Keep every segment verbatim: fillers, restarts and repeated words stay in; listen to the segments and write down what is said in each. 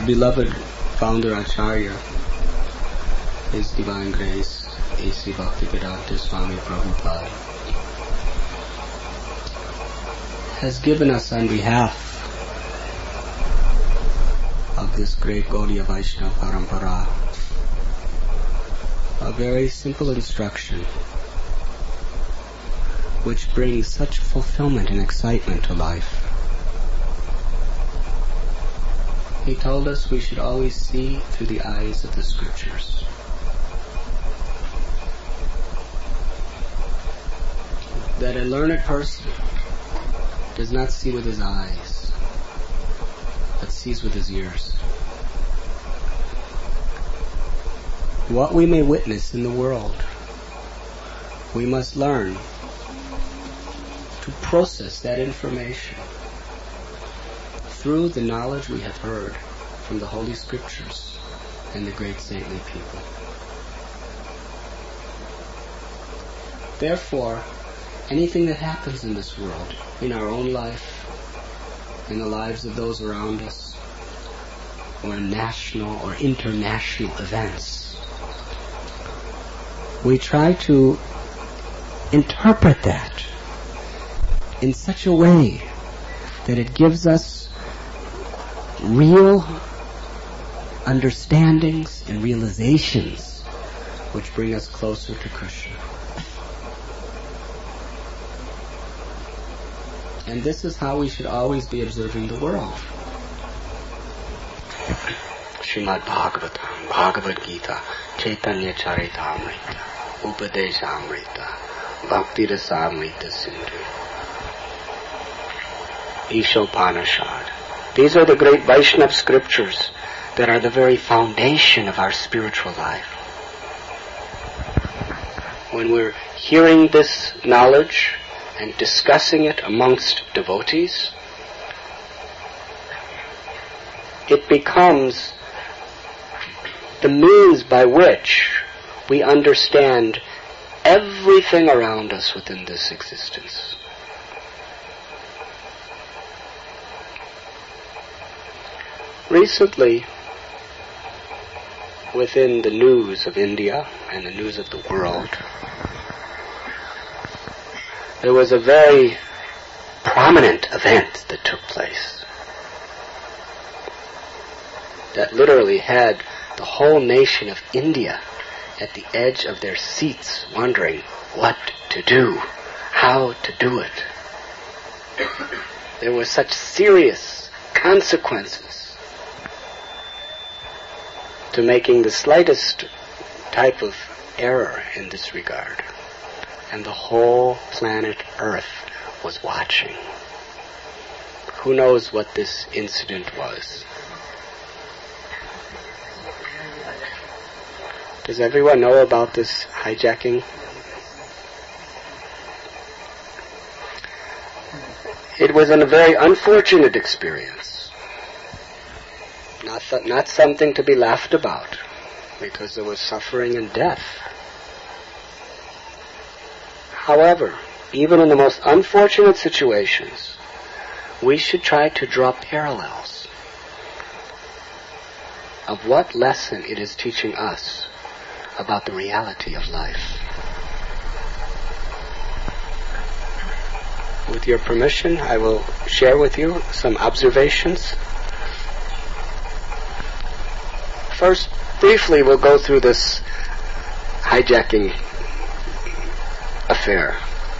beloved founder Acharya, His Divine Grace, A C Bhaktivedanta Swami Prabhupada, has given us on behalf of this great Gaudiya Vaishnava Parampara a very simple instruction which brings such fulfillment and excitement to life. He told us we should always see through the eyes of the Scriptures. That a learned person does not see with his eyes, but sees with his ears. What we may witness in the world, we must learn to process that information through the knowledge we have heard from the Holy Scriptures and the great saintly people. Therefore, anything that happens in this world, in our own life, in the lives of those around us, or in national or international events, we try to interpret that in such a way that it gives us real understandings and realizations which bring us closer to Krishna. And this is how we should always be observing the world. Srimad Bhagavatam, Bhagavad Gita, Chaitanya Charitamrita, Upadeshamrita, Bhakti Rasamrita Sindhu, Ishopanishad. These are the great Vaishnava scriptures that are the very foundation of our spiritual life. When we're hearing this knowledge and discussing it amongst devotees, it becomes the means by which we understand everything around us within this existence. Recently, within the news of India and the news of the world, there was a very prominent event that took place that literally had the whole nation of India at the edge of their seats wondering what to do, how to do it. There were such serious consequences to making the slightest type of error in this regard. And the whole planet Earth was watching. Who knows what this incident was? Does everyone know about this hijacking? It was a very unfortunate experience. Not, th- not something to be laughed about, because there was suffering and death. However, even in the most unfortunate situations, we should try to draw parallels of what lesson it is teaching us about the reality of life. With your permission, I will share with you some observations. First, briefly, we'll go through this hijacking affair.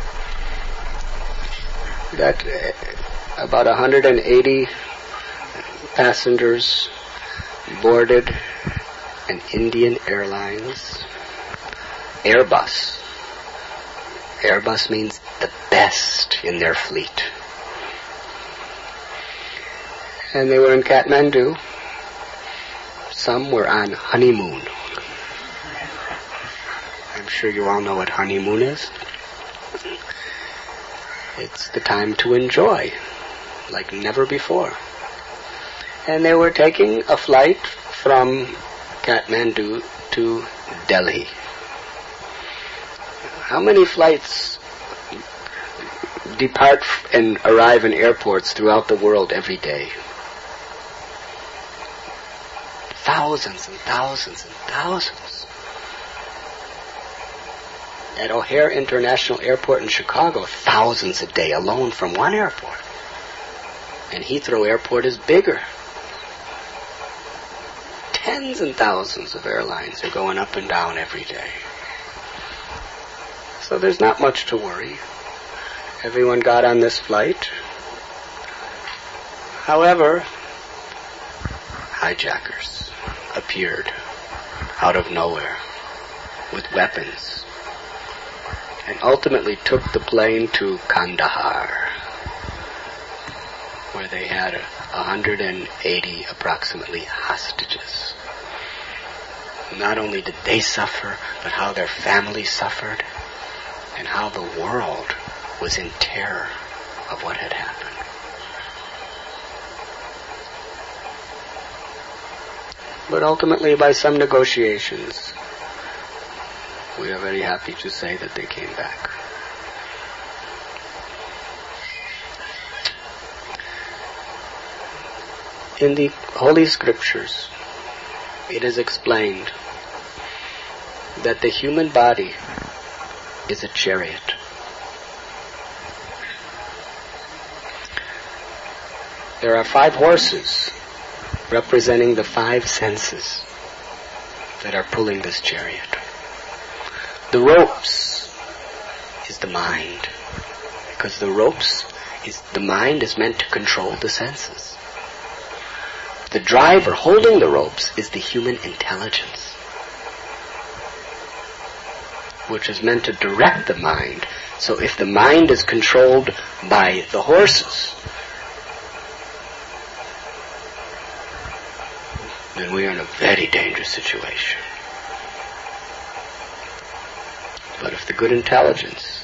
That uh, about one hundred eighty passengers boarded an Indian Airlines Airbus. Airbus means the best in their fleet. And they were in Kathmandu. Some were on honeymoon. I'm sure you all know what honeymoon is. It's the time to enjoy, like never before. And they were taking a flight from Kathmandu to Delhi. How many flights depart and arrive in airports throughout the world every day? thousands and thousands and thousands. At O'Hare International Airport in Chicago, thousands a day alone from one airport. And Heathrow Airport is bigger. Tens and thousands of airlines are going up and down every day. So there's not much to worry. Everyone got on this flight. However, hijackers appeared out of nowhere with weapons and ultimately took the plane to Kandahar, where they had one hundred eighty approximately hostages. Not only did they suffer, but how their families suffered, and how the world was in terror of what had happened. But ultimately, by some negotiations, we are very happy to say that they came back. In the Holy Scriptures, it is explained that the human body is a chariot. There are five horses representing the five senses that are pulling this chariot. The ropes is the mind, because the ropes is the mind is meant to control the senses. The driver holding the ropes is the human intelligence, which is meant to direct the mind. So if the mind is controlled by the horses, then we are in a very dangerous situation. But if the good intelligence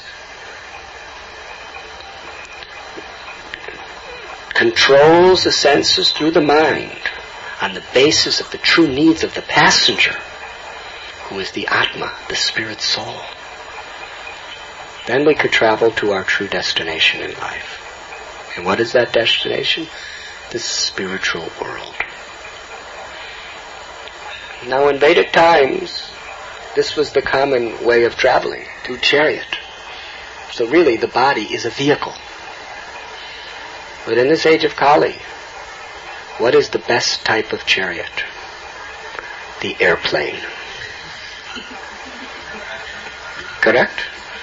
controls the senses through the mind on the basis of the true needs of the passenger, who is the Atma, the spirit soul, then we could travel to our true destination in life. And what is that destination? The spiritual world. Now in Vedic times, this was the common way of traveling, through chariot. So really the body is a vehicle. But in this age of Kali, what is the best type of chariot? The airplane. Correct?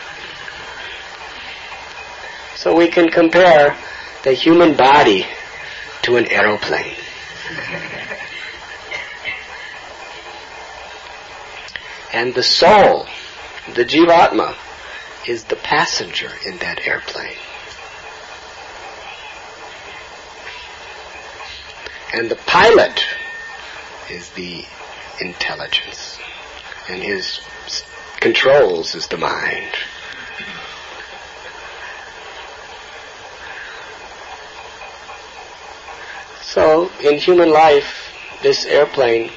So we can compare the human body to an aeroplane. And the soul, the Jivatma, is the passenger in that airplane. And the pilot is the intelligence. And his controls is the mind. So, in human life, this airplane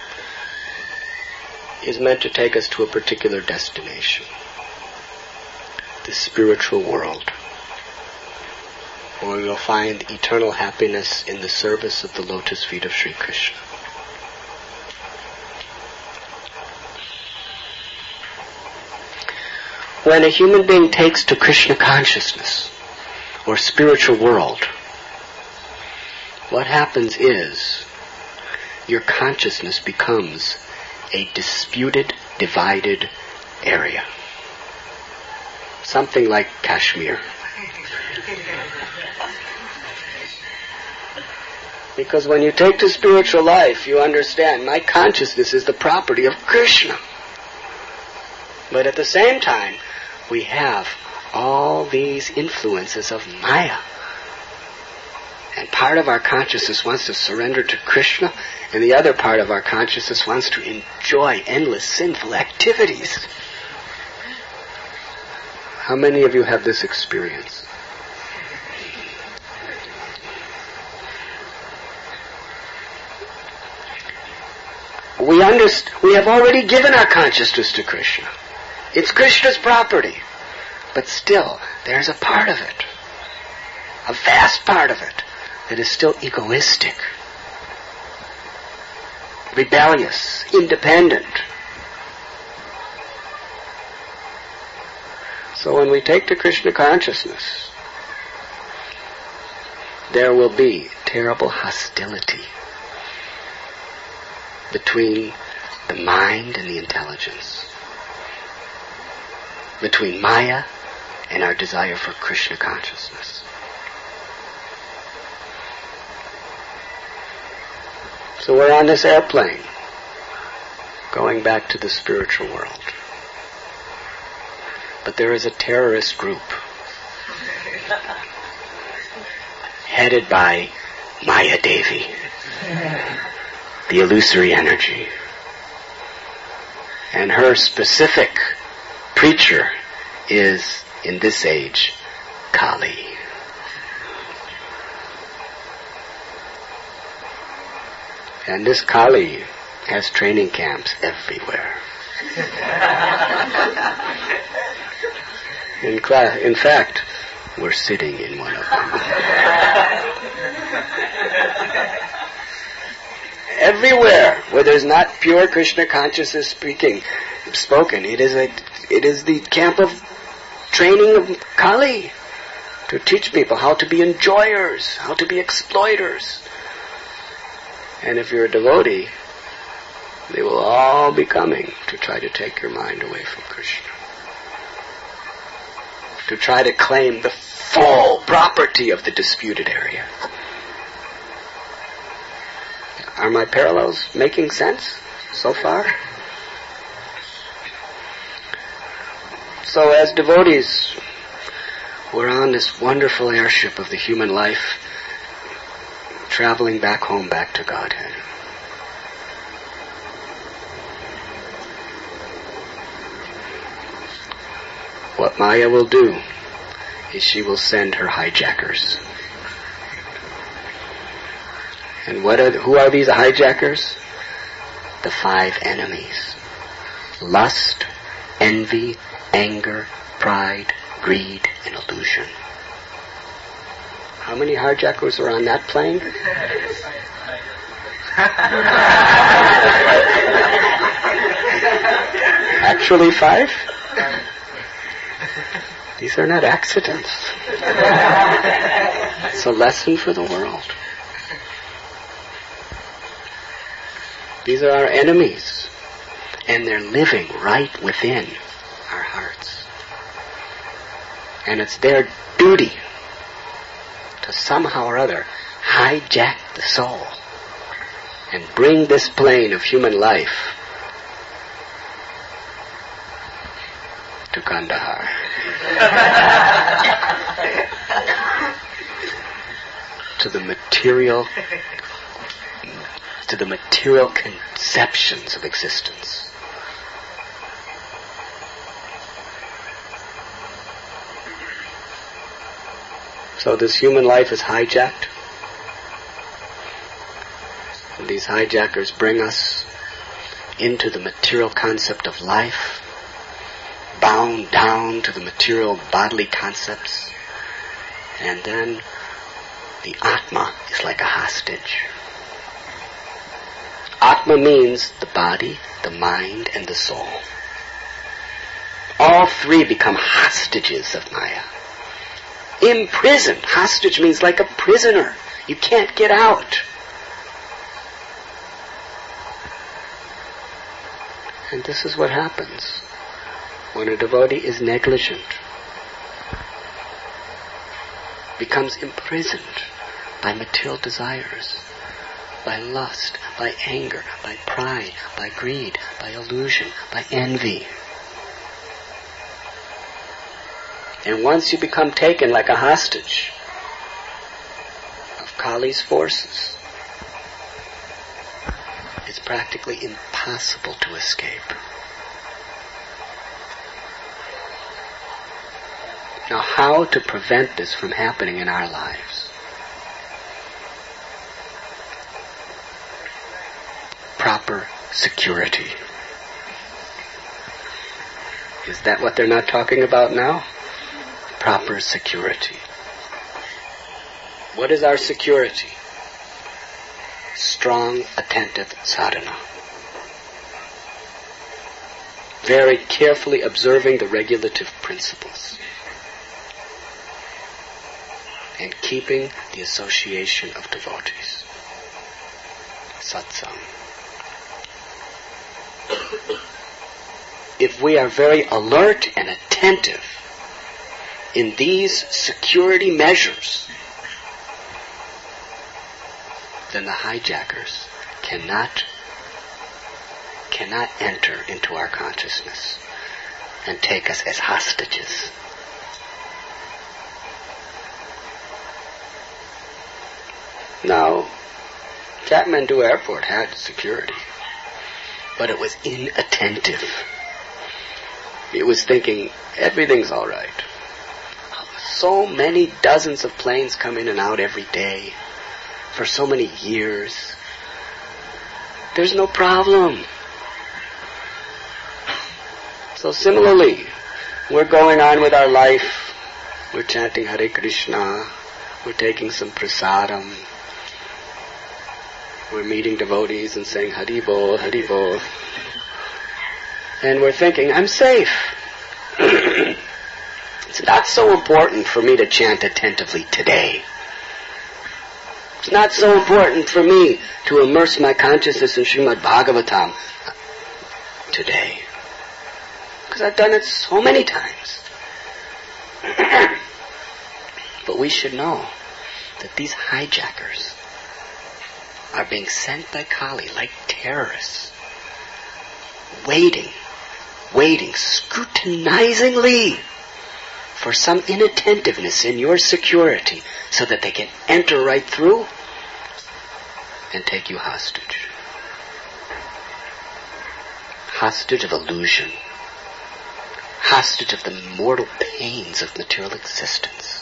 is meant to take us to a particular destination, the spiritual world, where we will find eternal happiness in the service of the lotus feet of Sri Krishna. When a human being takes to Krishna consciousness, or spiritual world, what happens is your consciousness becomes a disputed, divided area. Something like Kashmir. Because when you take to spiritual life, you understand my consciousness is the property of Krishna. But at the same time, we have all these influences of Maya. And part of our consciousness wants to surrender to Krishna, and the other part of our consciousness wants to enjoy endless sinful activities. How many of you have this experience? We understand, we have already given our consciousness to Krishna. It's Krishna's property. But still, there's a part of it, a vast part of it, that is still egoistic. rebellious, independent. So when we take to Krishna consciousness, there will be terrible hostility between the mind and the intelligence, between Maya and our desire for Krishna consciousness. So we're on this airplane, going back to the spiritual world. But there is a terrorist group headed by Maya Devi, the illusory energy. And her specific preacher is, in this age, Kali. And this Kali has training camps everywhere. In, class, in fact, we're sitting in one of them. Everywhere where there's not pure Krishna consciousness speaking, spoken, it is a, it is the camp of training of Kali to teach people how to be enjoyers, how to be exploiters. And if you're a devotee, they will all be coming to try to take your mind away from Krishna, to try to claim the full property of the disputed area. Are my parallels making sense so far? So as devotees, we're on this wonderful airship of the human life, traveling back home, back to Godhead. What Maya will do is she will send her hijackers. And what are, who are these hijackers? The five enemies. Lust, envy, anger, pride, greed, and illusion. How many hijackers are on that plane? Actually five? These are not accidents. It's a lesson for the world. These are our enemies, and they're living right within our hearts. And it's their duty to somehow or other hijack the soul and bring this plane of human life to Kandahar. to the material to the material conceptions of existence. So this human life is hijacked. And these hijackers bring us into the material concept of life, bound down to the material bodily concepts, and then the Atma is like a hostage. Atma means the body, the mind, and the soul. All three become hostages of Maya. Imprisoned. Hostage means like a prisoner. You can't get out. And this is what happens when a devotee is negligent, becomes imprisoned by material desires, by lust, by anger, by pride, by greed, by illusion, by envy. And once you become taken like a hostage of Kali's forces, it's practically impossible to escape. Now, how to prevent this from happening in our lives? Proper security. Is that what they're not talking about now? Proper security. What is our security? strong, attentive sadhana. Very carefully observing the regulative principles. And keeping the association of devotees. Satsang. If we are very alert and attentive in these security measures, then the hijackers cannot cannot enter into our consciousness and take us as hostages. Now, Kathmandu Airport had security, but it was inattentive. It was thinking, everything's all right. So many dozens of planes come in and out every day for so many years. There's no problem. So similarly, we're going on with our life. We're chanting Hare Krishna. We're taking some prasadam. We're meeting devotees and saying Hari Bol, Hari Bol. And we're thinking, I'm safe. It's not so important for me to chant attentively today. It's not so important for me to immerse my consciousness in Srimad Bhagavatam today. Because I've done it so many times. But we should know that these hijackers are being sent by Kali like terrorists, waiting, waiting, scrutinizingly for some inattentiveness in your security so that they can enter right through and take you hostage. Hostage of illusion. Hostage of the mortal pains of material existence.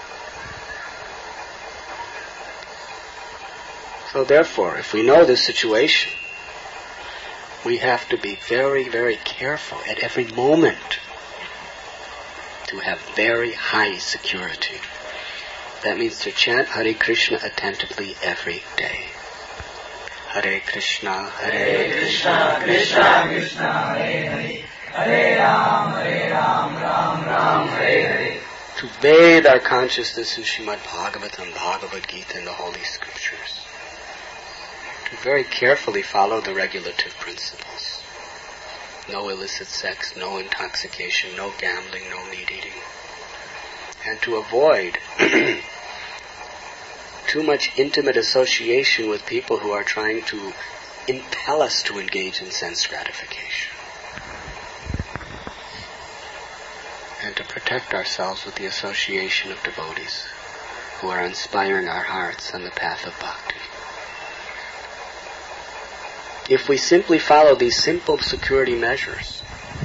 So therefore, if we know this situation, we have to be very, very careful at every moment to have very high security. That means to chant Hare Krishna attentively every day. Hare Krishna, Hare Krishna, Krishna Krishna, Hare Hare, Hare Ram, Hare Ram, Ram Ram, Hare Hare. To bathe our consciousness in Srimad Bhagavatam, Bhagavad Gita, and the Holy Scriptures. To very carefully follow the regulative principles. No illicit sex, no intoxication, no gambling, no meat eating. And to avoid too much intimate association with people who are trying to impel us to engage in sense gratification. And to protect ourselves with the association of devotees who are inspiring our hearts on the path of bhakti. If we simply follow these simple security measures,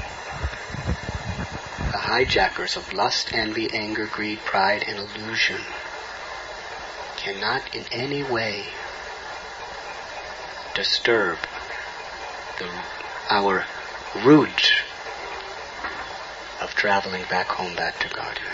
the hijackers of lust, envy, anger, greed, pride, and illusion cannot in any way disturb the, our route of traveling back home, back to Godhead.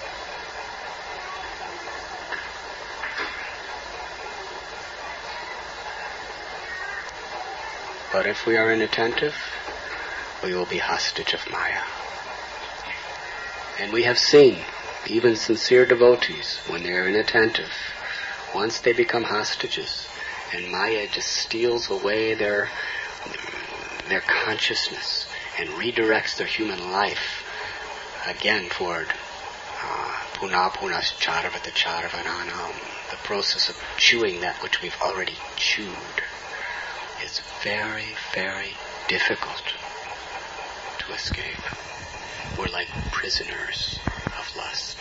But if we are inattentive, we will be hostage of Maya. And we have seen, even sincere devotees, when they are inattentive, once they become hostages, and Maya just steals away their their consciousness and redirects their human life again toward puna punas charvata charvananam, the process of chewing that which we've already chewed. It's very, very difficult to escape. We're like prisoners of lust.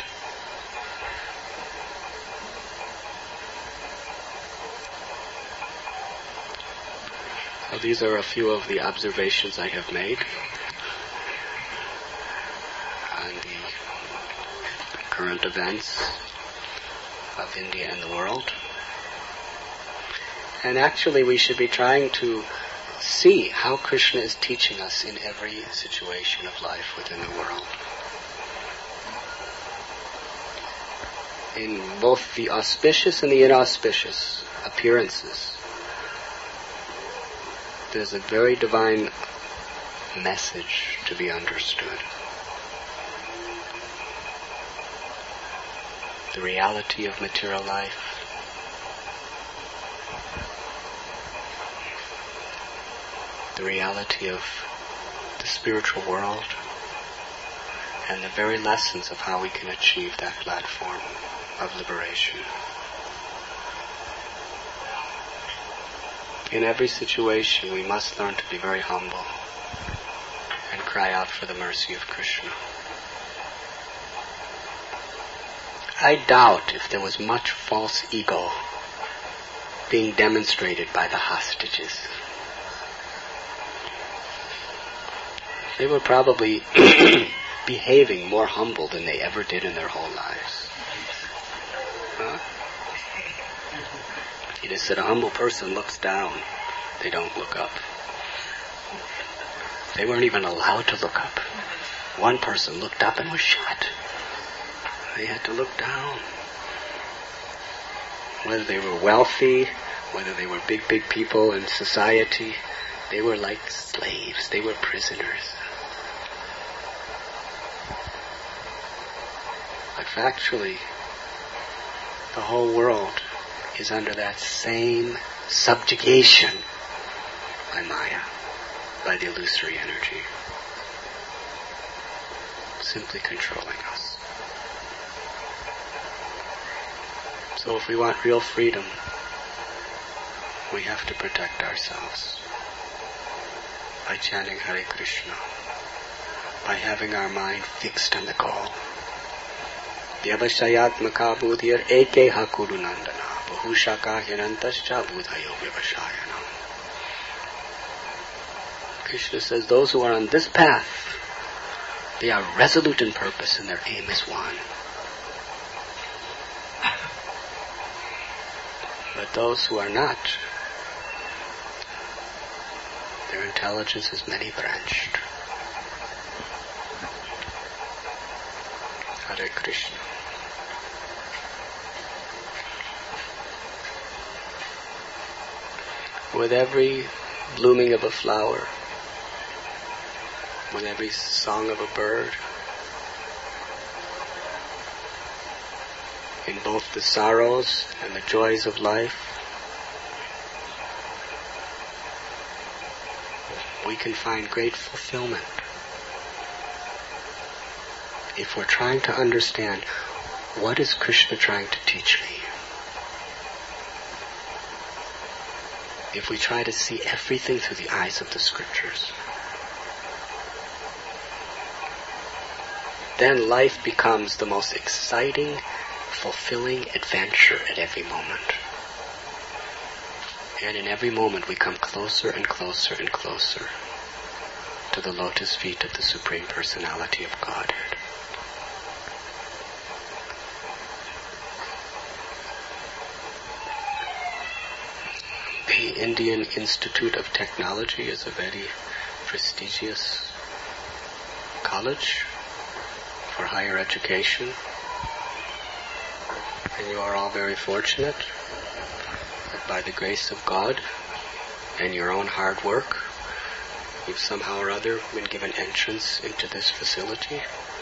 So these are a few of the observations I have made on the current events of India and the world. And actually we should be trying to see how Krishna is teaching us in every situation of life within the world. In both the auspicious and the inauspicious appearances there's a very divine message to be understood. The reality of material life, the reality of the spiritual world, and the very lessons of how we can achieve that platform of liberation. In every situation, we must learn to be very humble and cry out for the mercy of Krishna. I doubt if there was much false ego being demonstrated by the hostages. They were probably behaving more humble than they ever did in their whole lives. Huh? He just said a humble person looks down. They don't look up. They weren't even allowed to look up. One person looked up and was shot. They had to look down. Whether they were wealthy, whether they were big, big people in society, they were like slaves. They were prisoners. But factually, the whole world is under that same subjugation by Maya, by the illusory energy, simply controlling us. So if we want real freedom, we have to protect ourselves by chanting Hare Krishna, by having our mind fixed on the goal. Vyavashayatmaka buddhir ekeha kurunandana bahushaka hirantascha buddhayo vyavashayana. Krishna says those who are on this path, they are resolute in purpose and their aim is one. But those who are not, their intelligence is many-branched. Hare Krishna. With every blooming of a flower, with every song of a bird, in both the sorrows and the joys of life, we can find great fulfillment if we're trying to understand what is Krishna trying to teach me. If we try to see everything through the eyes of the scriptures, then life becomes the most exciting, fulfilling adventure at every moment. And in every moment we come closer and closer and closer to the lotus feet of the Supreme Personality of Godhead. The Indian Institute of Technology is a very prestigious college for higher education. And you are all very fortunate that by the grace of God and your own hard work, you've somehow or other been given entrance into this facility.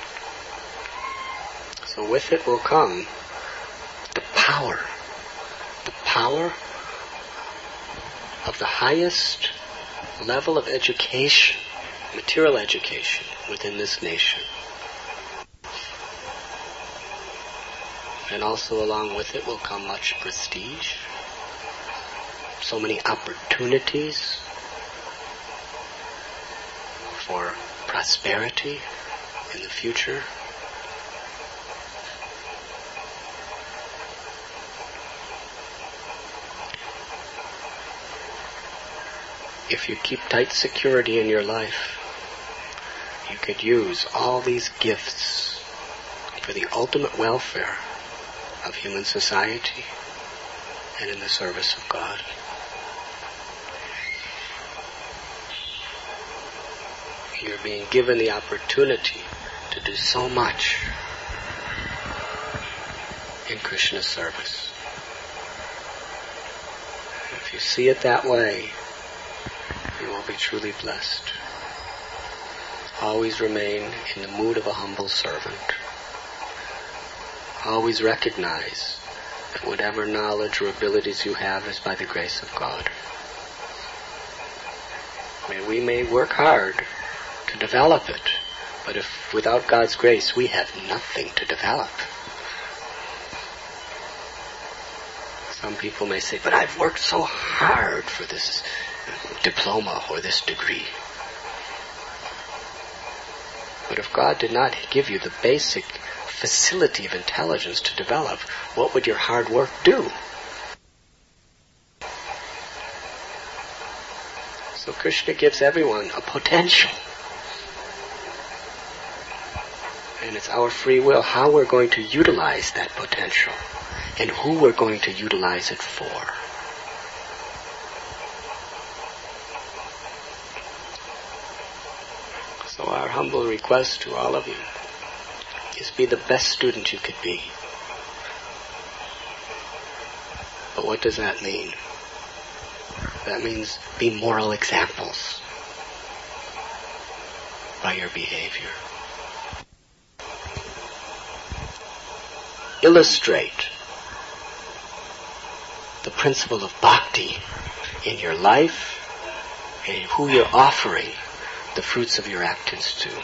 So with it will come the power, the power of the highest level of education, material education within this nation. And also along with it will come much prestige, so many opportunities for prosperity in the future. If you keep tight security in your life, you could use all these gifts for the ultimate welfare of human society and in the service of God. You're being given the opportunity to do so much in Krishna's service. If you see it that way, you I'll be truly blessed. Always remain in the mood of a humble servant. Always recognize that whatever knowledge or abilities you have is by the grace of God. I mean, we may work hard to develop it, but if without God's grace we have nothing to develop. Some people may say, but I've worked so hard for this diploma or this degree. But if God did not give you the basic facility of intelligence to develop, what would your hard work do? So Krishna gives everyone a potential. And it's our free will how we're going to utilize that potential and who we're going to utilize it for. So our humble request to all of you is be the best student you could be. But what does that mean? That means be moral examples by your behavior. Illustrate the principle of bhakti in your life and in who you're offering the fruits of your actions to.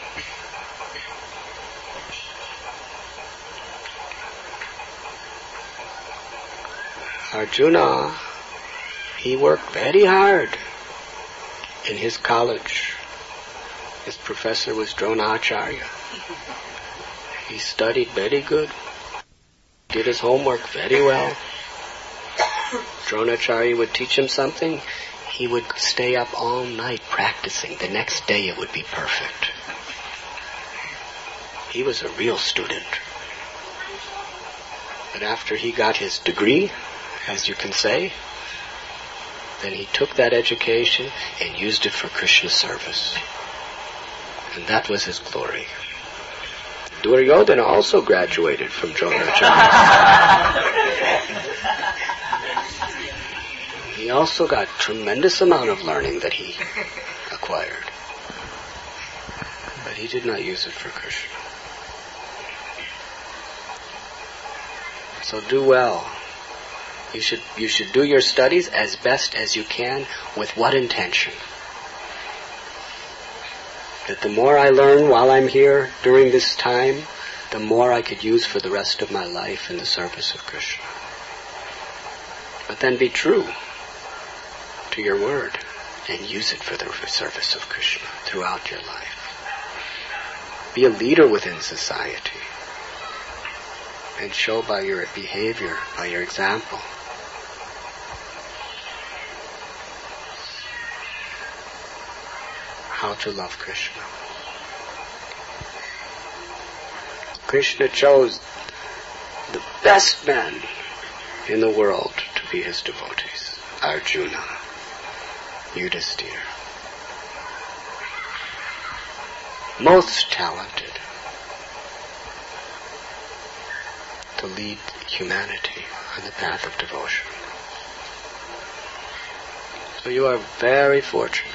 Arjuna, he worked very hard in his college. His professor was Dronacharya. He studied very good, did his homework very well. Dronacharya would teach him something, he would stay up all night practicing. The next day it would be perfect. He was a real student. But after he got his degree, as you can say, then he took that education and used it for Krishna service. And that was his glory. Duryodhana also graduated from Dronacharya. He also got tremendous amount of learning that he acquired. But he did not use it for Krishna. So do well. You should, you should do your studies as best as you can. With what intention? That the more I learn while I'm here during this time, the more I could use for the rest of my life in the service of Krishna. But then be true to your word and use it for the service of Krishna throughout your life. Be a leader within society and show by your behavior, by your example, how to love Krishna. Krishna chose the best men in the world to be his devotees. Arjuna, Yudhisthira. Most talented to lead humanity on the path of devotion. So you are very fortunate.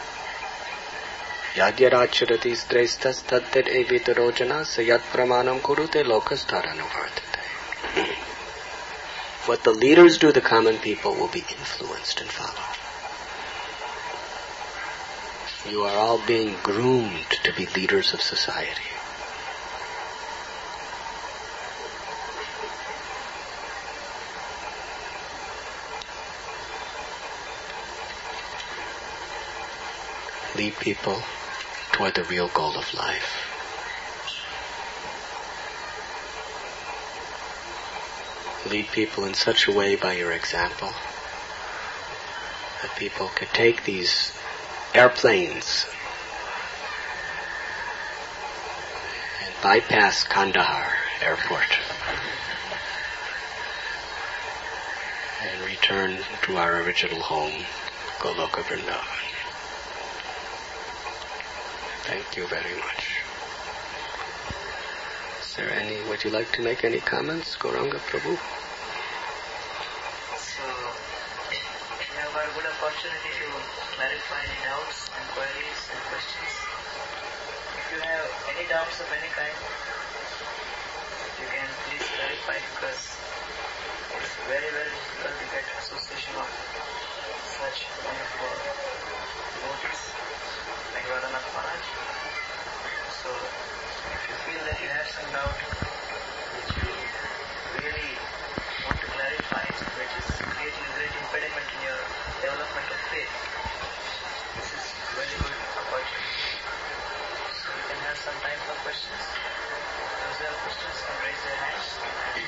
Yadyaracharati sthrestas tadded evitarojana sayat pramanam kurute lokas taranuvartate. What the leaders do, the common people will be influenced and follow. You are all being groomed to be leaders of society. Lead people toward the real goal of life. Lead people in such a way by your example that people could take these airplanes and bypass Kandahar airport and return to our original home, Goloka Vrindavan. Thank you very much. Is there any, would you like to make any comments, Gauranga Prabhu? So, we have got good opportunity opportunity to clarify any doubts and queries and questions. If you have any doubts of any kind, you can please clarify, because it's very, very difficult to get association of such wonderful devotees like Radhanath Maharaj. So, if you feel that you have some doubt which you really want to clarify, which is creating a great impediment in your development of faith, this is a very good opportunity. So, you can have some time for questions. Those who have questions can raise their hands, and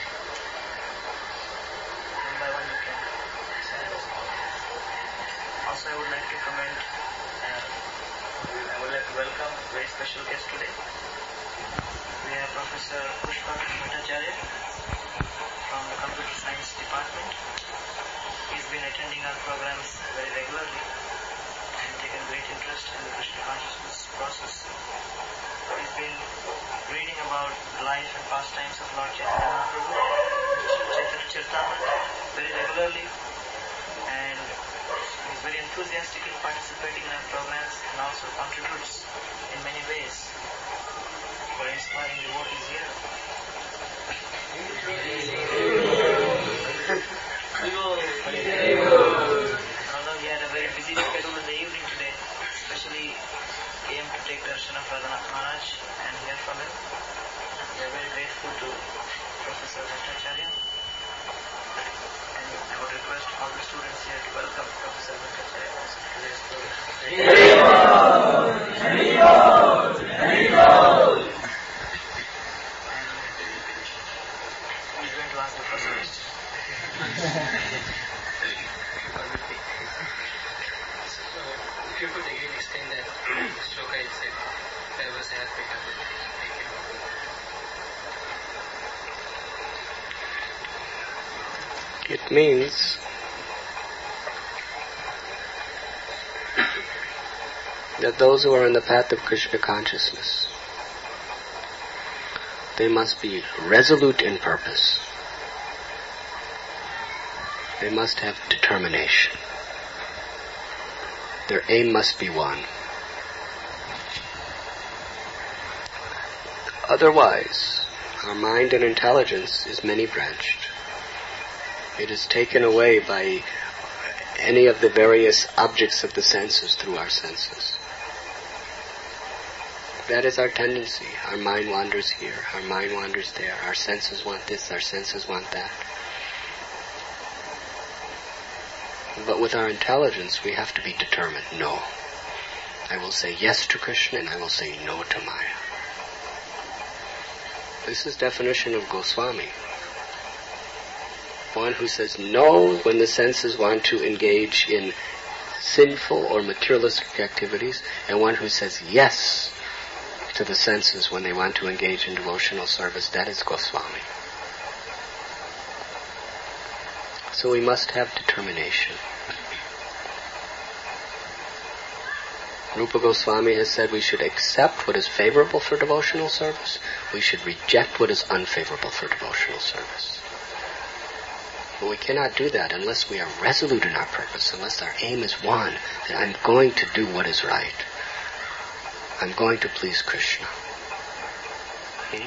one by one you can say those. Also, I would like to comment, uh, I would like to welcome a very special guest today. We have Professor Pushpa Bhattacharya from the Computer Science Department. He's been attending our programs very regularly and taken great interest in the Krishna consciousness process. He's been reading about the life and pastimes of Lord Chaitanya Mahaprabhu, Chaitanya Charitamrita, very regularly, and he's very enthusiastic in participating in our programs and also contributes in many ways for inspiring devotees here. Although he had a very busy schedule in the evening today, especially came to take darshan of Radhanath Maharaj and hear from him. We are very grateful to Professor Bhattacharya, and I would request all the students here to welcome Professor Bhattacharya also to this program. And he's going to ask the first question. If you could again explain that shloka you said, there was a happy habit. It means that those who are in the path of Krishna consciousness, they must be resolute in purpose. They must have determination. Their aim must be one. Otherwise, our mind and intelligence is many-branched. It is taken away by any of the various objects of the senses through our senses. That is our tendency. Our mind wanders here, our mind wanders there. Our senses want this, our senses want that. But with our intelligence, we have to be determined. No. I will say yes to Krishna and I will say no to Maya. This is definition of Goswami. One who says no when the senses want to engage in sinful or materialistic activities, and one who says yes to the senses when they want to engage in devotional service. That is Goswami. So we must have determination. Rupa Goswami has said we should accept what is favorable for devotional service. We should reject what is unfavorable for devotional service. But we cannot do that unless we are resolute in our purpose, unless our aim is one, that I'm going to do what is right. I'm going to please Krishna. Hmm?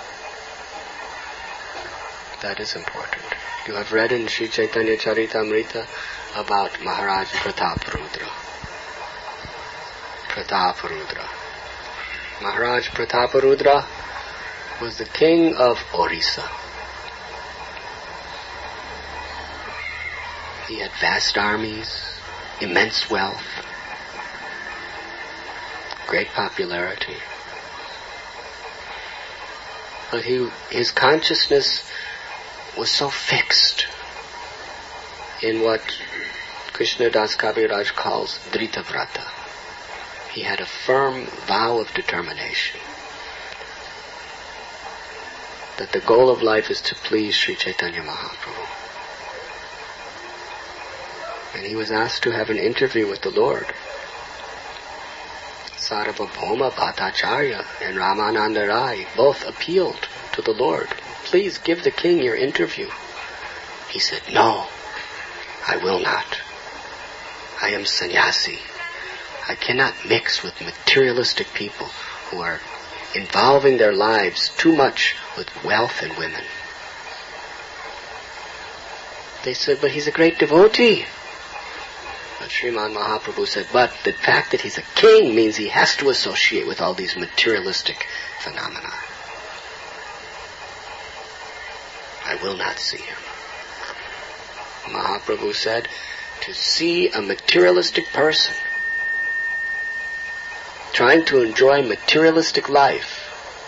That is important. You have read in Sri Chaitanya Charitamrita about Maharaj Prataparudra. Prataparudra. Maharaj Prataparudra was the king of Orissa. He had vast armies, immense wealth, great popularity. But he, his consciousness was so fixed in what Krishna Das Kaviraj calls Drita Vrata. He had a firm vow of determination that the goal of life is to please Sri Chaitanya Mahaprabhu. And he was asked to have an interview with the Lord. Sarvabhauma Bhattacharya and Ramananda Rai both appealed to the Lord. Please give the king your interview. He said, no, I will not. I am sannyasi. I cannot mix with materialistic people who are involving their lives too much with wealth and women. They said, but he's a great devotee. But Sriman Mahaprabhu said, but the fact that he's a king means he has to associate with all these materialistic phenomena. I will not see him. Mahaprabhu said, to see a materialistic person trying to enjoy materialistic life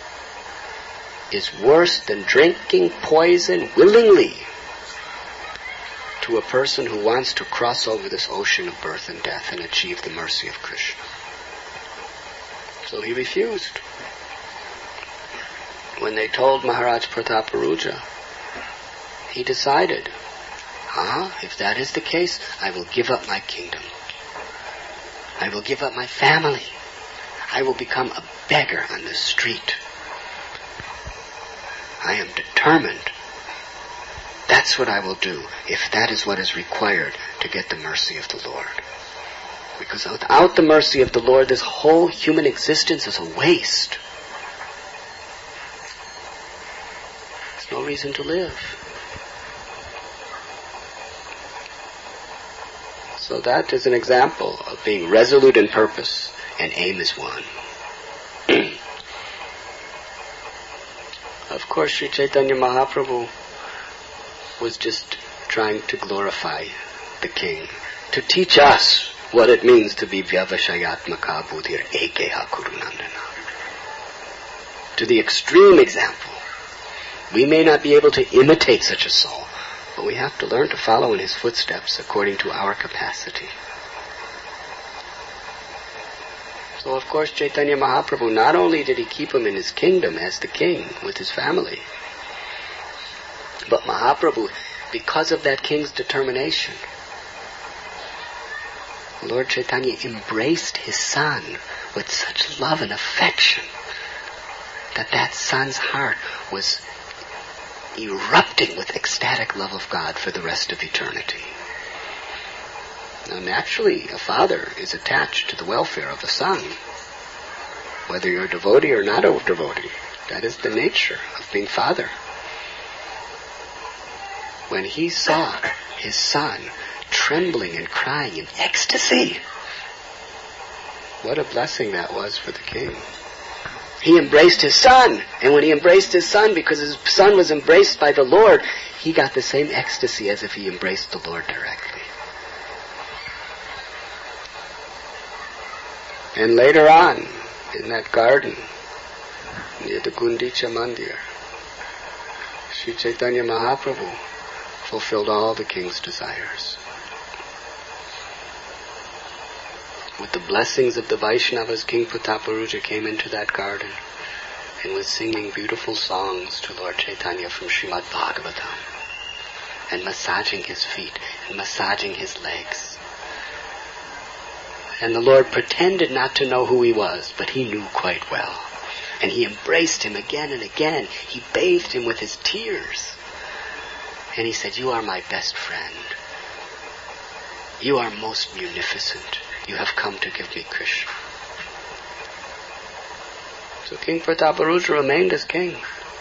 is worse than drinking poison willingly to a person who wants to cross over this ocean of birth and death and achieve the mercy of Krishna. So he refused. When they told Maharaj Prataparuja, he decided, ah, if that is the case, I will give up my kingdom. I will give up my family. I will become a beggar on the street. I am determined. That's what I will do if that is what is required to get the mercy of the Lord. Because without the mercy of the Lord, this whole human existence is a waste. There's no reason to live. So that is an example of being resolute in purpose, and aim is one. Of course, Sri Chaitanya Mahaprabhu was just trying to glorify the king, to teach us what it means to be Vyavashayatmaka Buddhir Ekeha Kurunandana. To the extreme example. We may not be able to imitate such a soul, but we have to learn to follow in his footsteps according to our capacity. So of course Chaitanya Mahaprabhu, not only did he keep him in his kingdom as the king with his family, but Mahaprabhu, because of that king's determination, Lord Chaitanya embraced his son with such love and affection that that son's heart was erupting with ecstatic love of God for the rest of eternity. Now naturally, a father is attached to the welfare of a son, whether you're a devotee or not a devotee. That is the nature of being father. When he saw his son trembling and crying in ecstasy, what a blessing that was for the king. He embraced his son, and when he embraced his son, because his son was embraced by the Lord, he got the same ecstasy as if he embraced the Lord directly. And later on, in that garden, near the Gundicha Mandir, Sri Chaitanya Mahaprabhu fulfilled all the king's desires. With the blessings of the Vaishnavas, King Prataparuja came into that garden and was singing beautiful songs to Lord Chaitanya from Srimad Bhagavatam, and massaging his feet and massaging his legs. And the Lord pretended not to know who he was, but he knew quite well. And he embraced him again and again. He bathed him with his tears. And he said, "You are my best friend. You are most munificent. You have come to give me Krishna." So King Prataparuja remained as king.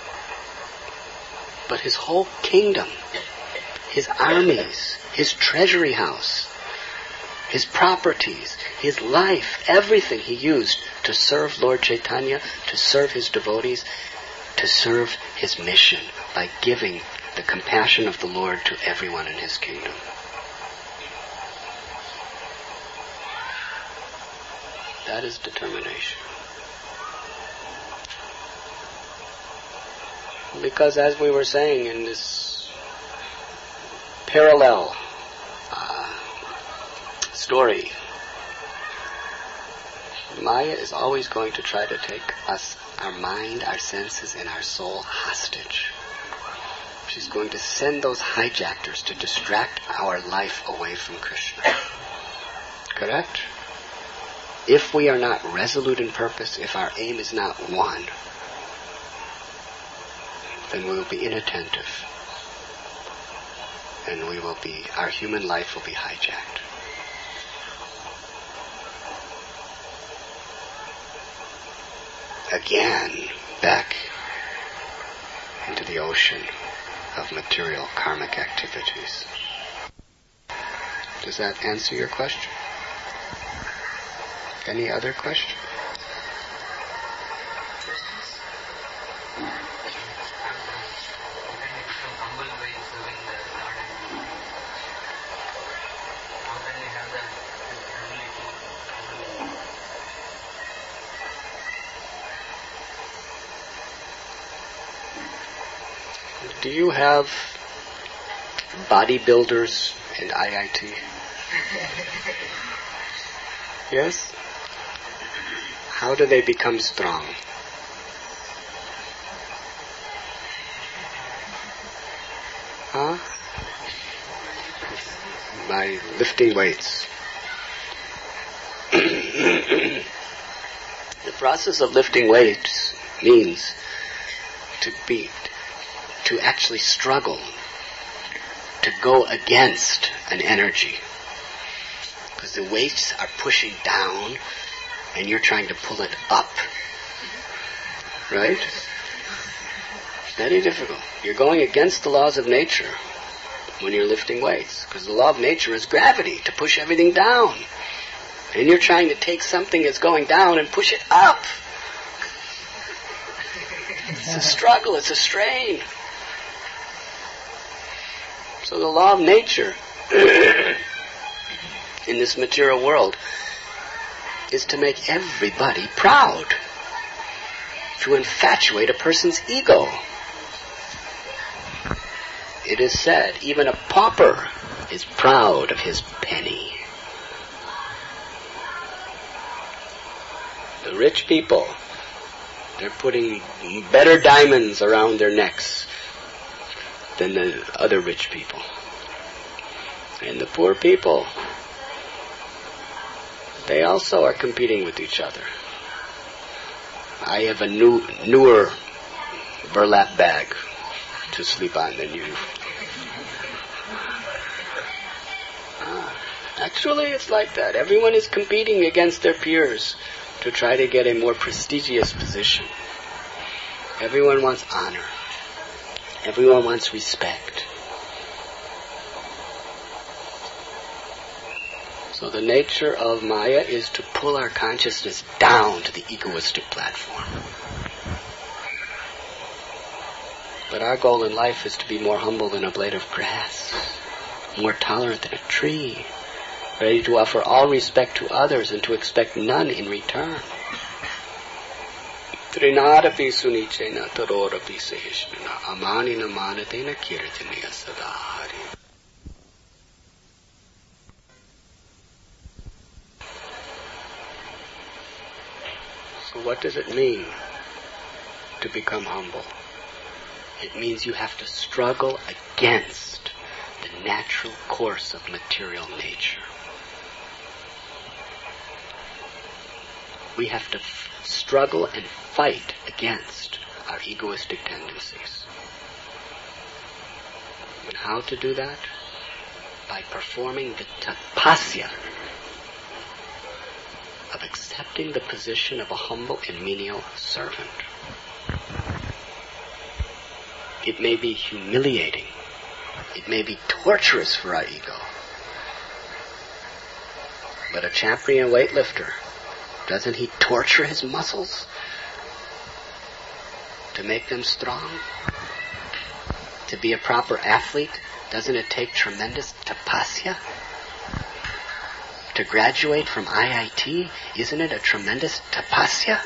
But his whole kingdom, his armies, his treasury house, his properties, his life, everything he used to serve Lord Chaitanya, to serve his devotees, to serve his mission by giving the compassion of the Lord to everyone in his kingdom. That is determination. Because as we were saying in this parallel uh, story, Maya is always going to try to take us, our mind, our senses, and our soul hostage. She's going to send those hijackers to distract our life away from Krishna. Correct? If we are not resolute in purpose, if our aim is not one, then we will be inattentive. And we will be, our human life will be hijacked. again back into the ocean of material karmic activities. Does that answer your question? Any other question? Do you have bodybuilders in I I T? Yes? How do they become strong? Huh? By lifting weights. The process of lifting weights means to be to actually struggle, to go against an energy. Because the weights are pushing down and you're trying to pull it up. Right? Very difficult. You're going against the laws of nature when you're lifting weights. Because the law of nature is gravity, to push everything down. And you're trying to take something that's going down and push it up. It's a struggle, it's a strain. So the law of nature in this material world is to make everybody proud, to infatuate a person's ego. It is said, even a pauper is proud of his penny. The rich people, they're putting better diamonds around their necks than the other rich people. And the poor people, they also are competing with each other. I have a new, newer burlap bag to sleep on than you. Ah, actually, it's like that. Everyone is competing against their peers to try to get a more prestigious position. Everyone wants honor. Everyone wants respect. So the nature of Maya is to pull our consciousness down to the egoistic platform. But our goal in life is to be more humble than a blade of grass, more tolerant than a tree, ready to offer all respect to others and to expect none in return. Trinadapi sunichena tarorapi sehishna amanina manatena kirtaniya sadahari. So what does it mean to become humble? It means you have to struggle against the natural course of material nature. We have to f- struggle and fight against our egoistic tendencies. And how to do that? By performing the tapasya of accepting the position of a humble and menial servant. It may be humiliating. It may be torturous for our ego. But a champion weightlifter, doesn't he torture his muscles to make them strong? To be a proper athlete, doesn't it take tremendous tapasya? To graduate from I I T, isn't it a tremendous tapasya?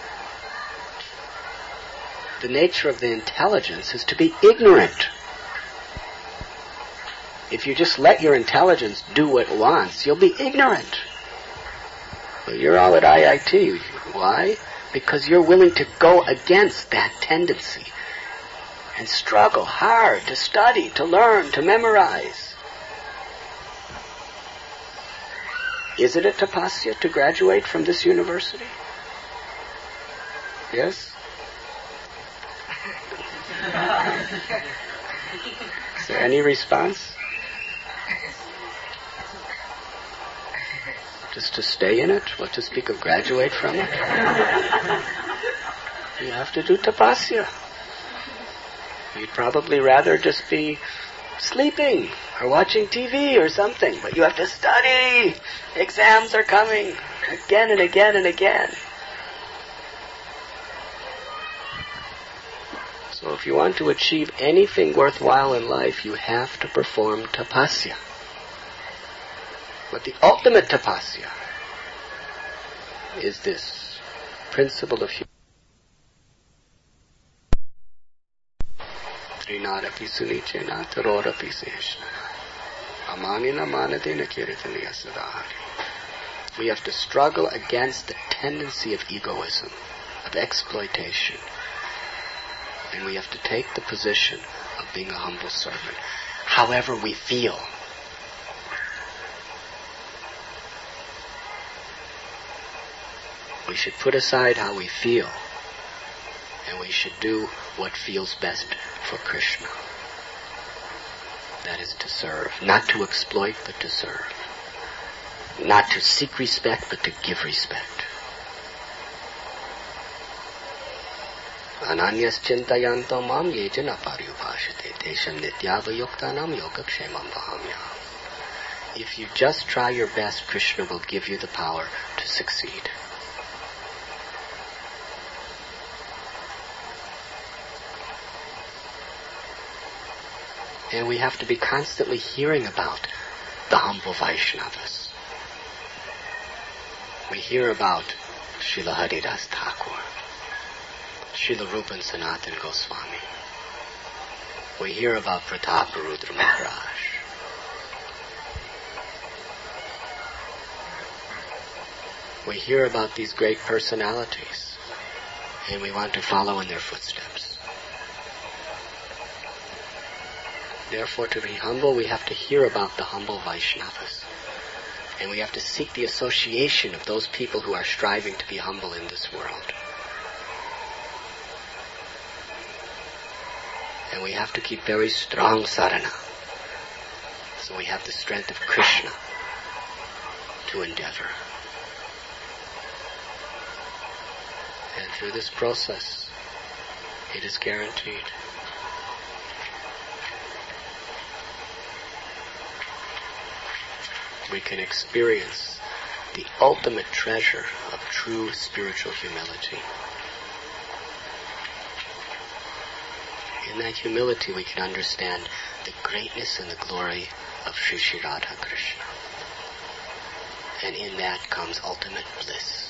The nature of the intelligence is to be ignorant. If you just let your intelligence do what it wants, you'll be ignorant. Well, you're all at I I T. Why? Because you're willing to go against that tendency and struggle hard to study, to learn, to memorize. Is it a tapasya to graduate from this university? Yes? Is there any response? Just to stay in it? What to speak of graduate from it? You have to do tapasya. You'd probably rather just be sleeping or watching T V or something, but you have to study. Exams are coming again and again and again. So if you want to achieve anything worthwhile in life, you have to perform tapasya. But the ultimate tapasya is this principle of humility. Trinarapi sunichena tarorapi sehshna. Amanina manadena kiritaniya sadahari. We have to struggle against the tendency of egoism, of exploitation. And we have to take the position of being a humble servant, however we feel. We should put aside how we feel, and we should do what feels best for Krishna. That is to serve, not to exploit, but to serve. Not to seek respect, but to give respect. Ananyas chintayanto mam yejana paryupashate desham nityavayuktanam yogakshemam vahamya. If you just try your best, Krishna will give you the power to succeed. And we have to be constantly hearing about the humble Vaishnavas. We hear about Srila Haridas Thakur, Srila Rupa and Sanatan Goswami. We hear about Prataparudra Maharaj. We hear about these great personalities, and we want to follow in their footsteps. Therefore, to be humble, we have to hear about the humble Vaishnavas. And we have to seek the association of those people who are striving to be humble in this world. And we have to keep very strong sadhana. So we have the strength of Krishna to endeavor. And through this process, it is guaranteed. We can experience the ultimate treasure of true spiritual humility. In that humility we can understand the greatness and the glory of Sri Sri Radha Krishna. And in that comes ultimate bliss.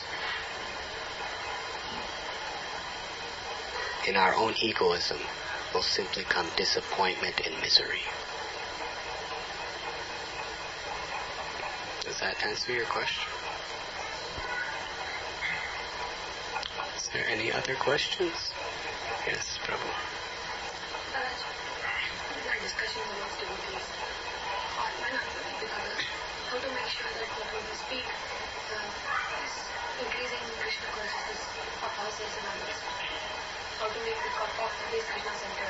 In our own egoism will simply come disappointment and misery. Does that answer your question? Is there any other questions? Yes, Prabhu. Uh, in our discussion amongst devotees, on how to make sure that when we speak uh, is increasing Krishna consciousness of ourselves and others. How to make the cup of this Krishna center.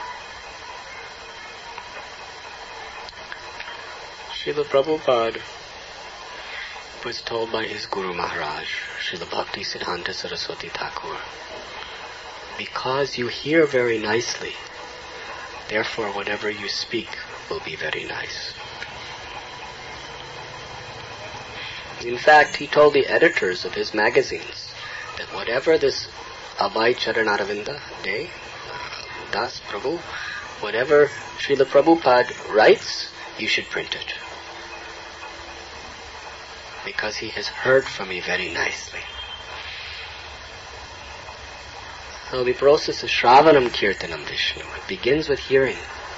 Srila Prabhupada was told by his Guru Maharaj, Srila Bhakti Siddhanta Saraswati Thakur, because you hear very nicely, therefore whatever you speak will be very nice. In fact, he told the editors of his magazines that whatever this Abhay Charanaravinda Day, Das Prabhu, whatever Srila Prabhupada writes, you should print it. Because he has heard from me very nicely. So the process of Shravanam Kirtanam Vishnu, it begins with hearing.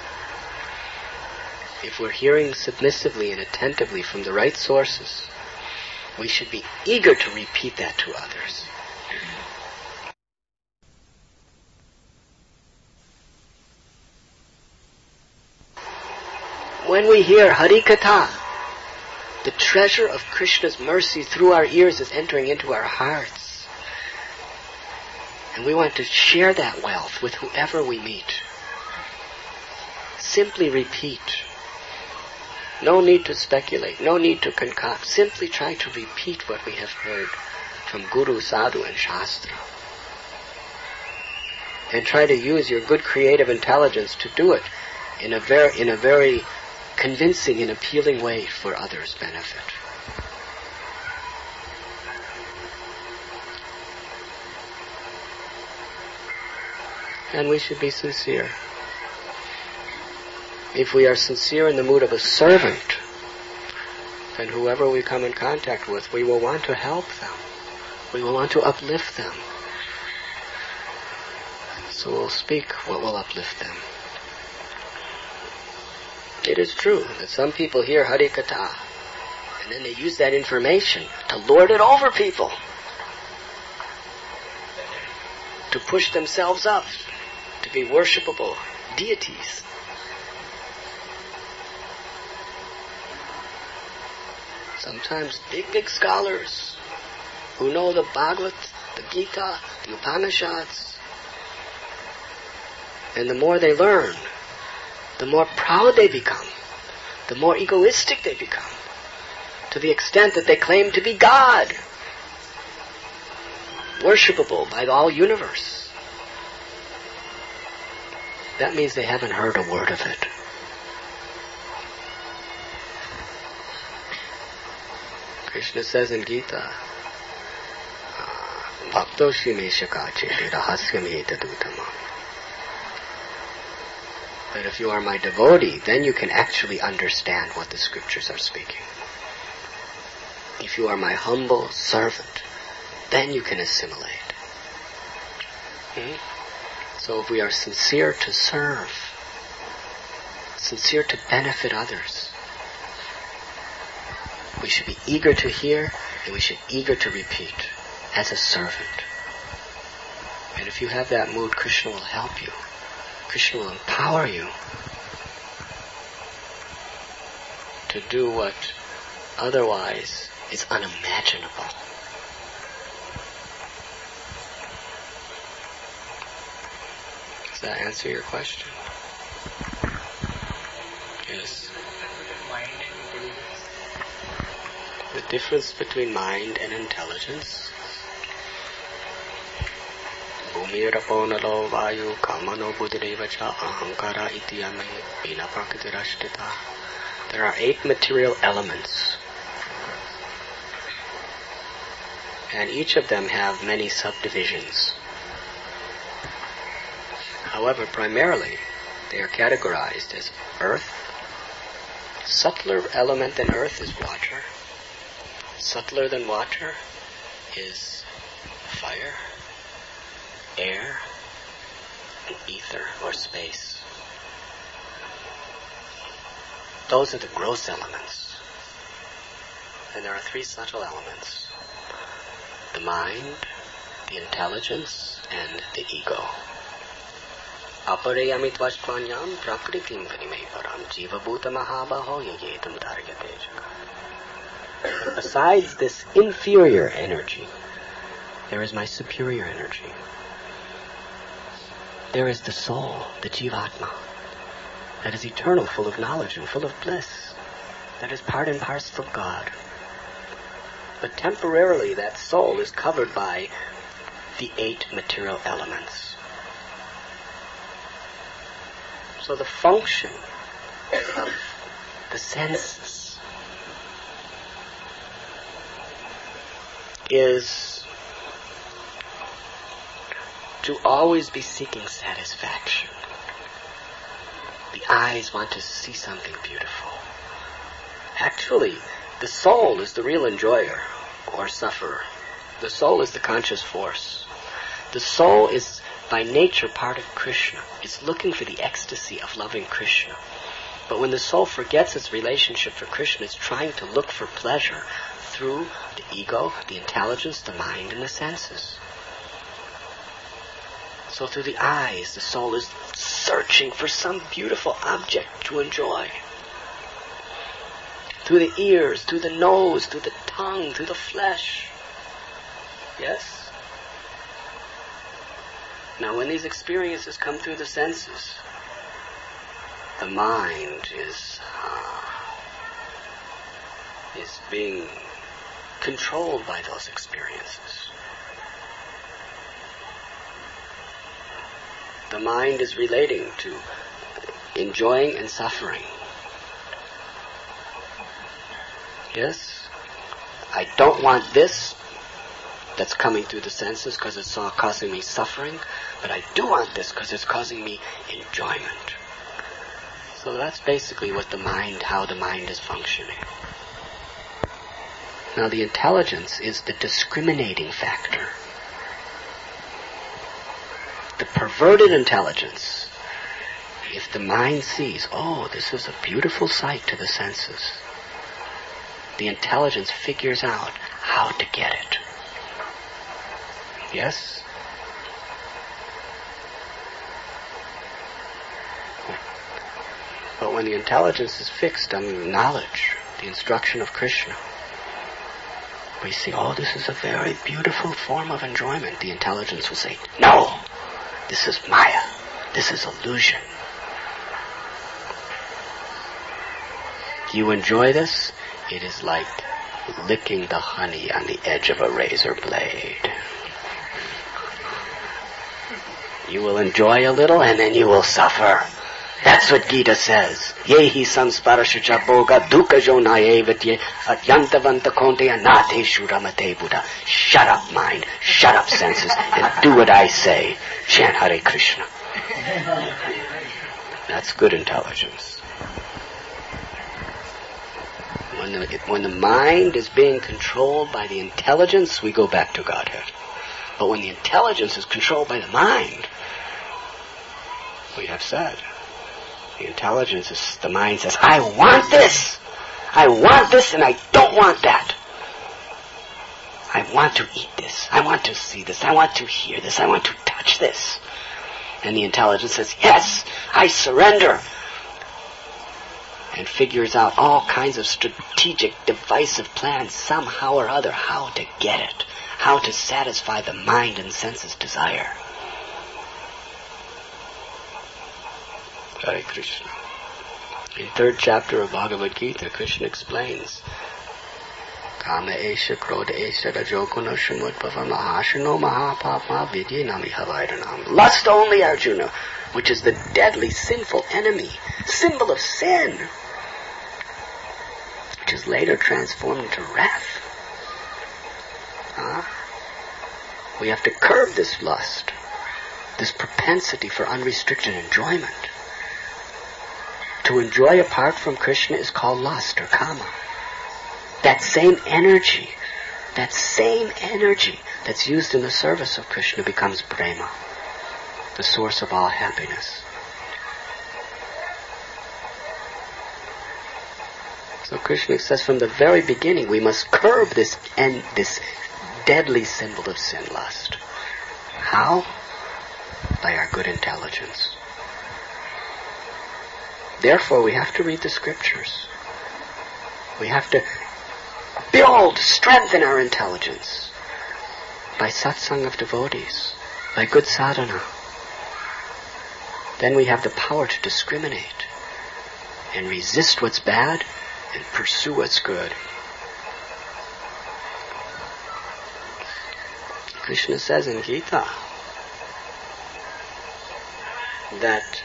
If we're hearing submissively and attentively from the right sources, we should be eager to repeat that to others. When we hear Hari Katha, the treasure of Krishna's mercy through our ears is entering into our hearts. And we want to share that wealth with whoever we meet. Simply repeat. No need to speculate, no need to concoct. Simply try to repeat what we have heard from Guru, Sadhu and Shastra. and try to use your good creative intelligence to do it in a very, in a very convincing and appealing way for others' benefit. And we should be sincere. If we are sincere in the mood of a servant, then whoever we come in contact with, we will want to help them. We will want to uplift them. So we'll speak what will uplift them. It is true that some people hear Harikatha, and then they use that information to lord it over people, to push themselves up, to be worshipable deities. Sometimes big, big scholars who know the Bhagavad, the Gita, the Upanishads. And the more they learn, the more proud they become, the more egoistic they become, to the extent that they claim to be God, worshipable by the all universe. That means they haven't heard a word of it. Krishna says in Gita, Bhaktoshi me shakacheti rahasyam etadutama. That if you are my devotee, then you can actually understand what the scriptures are speaking. If you are my humble servant, then you can assimilate. Hmm? So if we are sincere to serve, sincere to benefit others, we should be eager to hear and we should be eager to repeat as a servant. And if you have that mood, Krishna will help you. Krishna will empower you to do what otherwise is unimaginable. Does that answer your question? Yes. The difference between mind and intelligence. Bhumiraponalo vayu kamano buddhirevacha ahankara itiyame bina prakritirashtita. There are eight material elements. And each of them have many subdivisions. However, primarily, they are categorized as earth. Subtler element than earth is water. Subtler than water is fire, air, and ether or space. Those are the gross elements. And there are three subtle elements. The mind, the intelligence, and the ego. Aparayamit vastvanyam prakritim vanime param jiva bhuta mahabaho yayetam dhargate jaka. Besides this inferior energy, there is my superior energy. There is the soul, the Jivatma, that is eternal, full of knowledge and full of bliss, that is part and parcel of God. But temporarily that soul is covered by the eight material elements. So the function of the senses is to always be seeking satisfaction. The eyes want to see something beautiful. Actually, the soul is the real enjoyer or sufferer. The soul is the conscious force. The soul is by nature part of Krishna. It's looking for the ecstasy of loving Krishna. But when the soul forgets its relationship for Krishna, it's trying to look for pleasure through the ego, the intelligence, the mind, and the senses. So through the eyes, the soul is searching for some beautiful object to enjoy. Through the ears, through the nose, through the tongue, through the flesh. Yes? Now when these experiences come through the senses, the mind is uh, is being controlled by those experiences. the mind is relating to enjoying and suffering. Yes? I don't want this that's coming through the senses because it's all causing me suffering, but I do want this because it's causing me enjoyment. So that's basically what the mind, how the mind is functioning. Now the intelligence is the discriminating factor. The perverted intelligence, if the mind sees, oh, this is a beautiful sight to the senses, the intelligence figures out how to get it. Yes? But when the intelligence is fixed on the knowledge, the instruction of Krishna, we see, oh, this is a very beautiful form of enjoyment. The intelligence will say, no, this is Maya. This is illusion. You enjoy this? It is like licking the honey on the edge of a razor blade. You will enjoy a little and then you will suffer. That's what Gita says. Yehi samsparashacha boga dukkha jonayevatye atyantavanta konte anateshu ramate Buddha. Shut up, mind. Shut up, senses. And do what I say. Chant Hare Krishna. That's good intelligence. When the, when the mind is being controlled by the intelligence, we go back to Godhead. But when the intelligence is controlled by the mind, we have said, the intelligence is, the mind says, I want this! I want this and I don't want that. I want to eat this. I want to see this. I want to hear this. I want to touch this. And the intelligence says, yes, I surrender. And figures out all kinds of strategic, divisive plans, somehow or other, how to get it. How to satisfy the mind and senses' desire. Hare Krishna. In third chapter of Bhagavad Gita, Krishna explains, Kama esha krodha esha rajoguna shamudbhava mahashano mahapapma vidya nami havairanam. Lust only, Arjuna, which is the deadly, sinful enemy, symbol of sin, which is later transformed into wrath. Huh? We have to curb this lust, this propensity for unrestricted enjoyment. To enjoy apart from Krishna is called lust or kama. That same energy, that same energy that's used in the service of Krishna becomes prema, the source of all happiness. So Krishna says from the very beginning we must curb this and this deadly symbol of sin, lust. How? By our good intelligence. Therefore, we have to read the scriptures. We have to build, strengthen our intelligence by satsang of devotees, by good sadhana. Then we have the power to discriminate and resist what's bad and pursue what's good. Krishna says in Gita that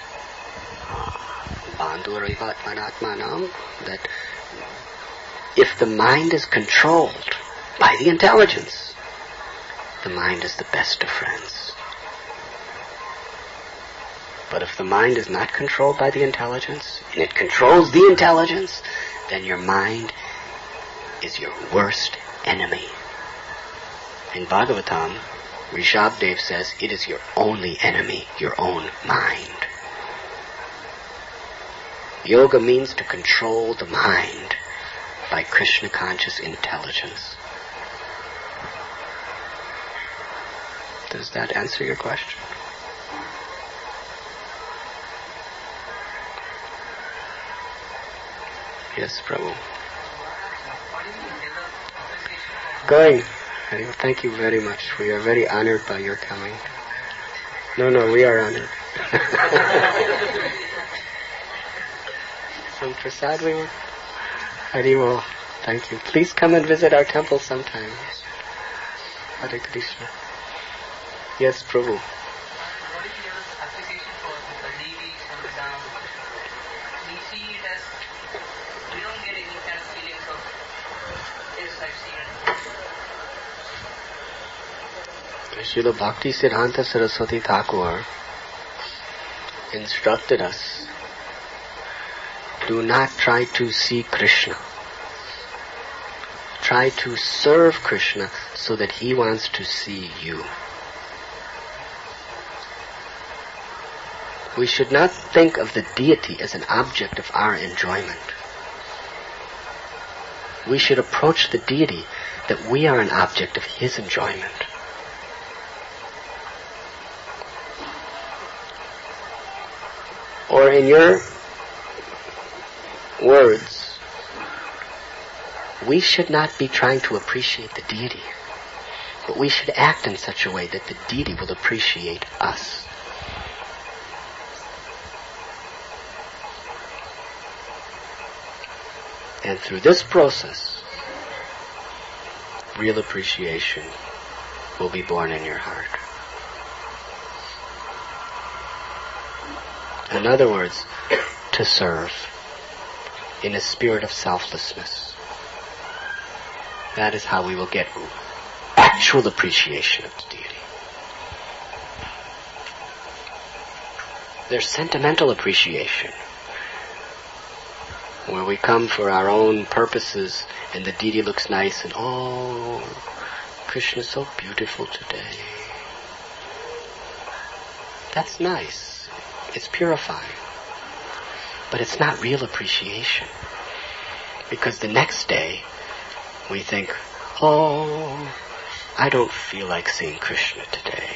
that if the mind is controlled by the intelligence, the mind is the best of friends. But if the mind is not controlled by the intelligence, and it controls the intelligence, then your mind is your worst enemy. In Bhagavatam, Rishabdev says it is your only enemy, your own mind. Yoga means to control the mind by Krishna conscious intelligence. Does that answer your question? Yes, Prabhu. Going. Thank you very much. We are very honored by your coming. No, no, we are honored. Some prasad we will. Haribol. Thank you. Please come and visit our temple sometime. Hare Krishna. Yes, Prabhu. What is the application see it as, we don't get any kind of feelings of, yes, I've seen it. Srila Bhakti Siddhanta Saraswati Thakur instructed us, do not try to see Krishna. Try to serve Krishna so that he wants to see you. We should not think of the deity as an object of our enjoyment. We should approach the deity that we are an object of his enjoyment. Or in your words, we should not be trying to appreciate the deity, but we should act in such a way that the deity will appreciate us. And through this process, real appreciation will be born in your heart. In other words, to serve in a spirit of selflessness. That is how we will get actual appreciation of the deity. There's sentimental appreciation, where we come for our own purposes and the deity looks nice and, oh, Krishna is so beautiful today. That's nice. It's purifying. But it's not real appreciation. Because the next day, we think, oh, I don't feel like seeing Krishna today.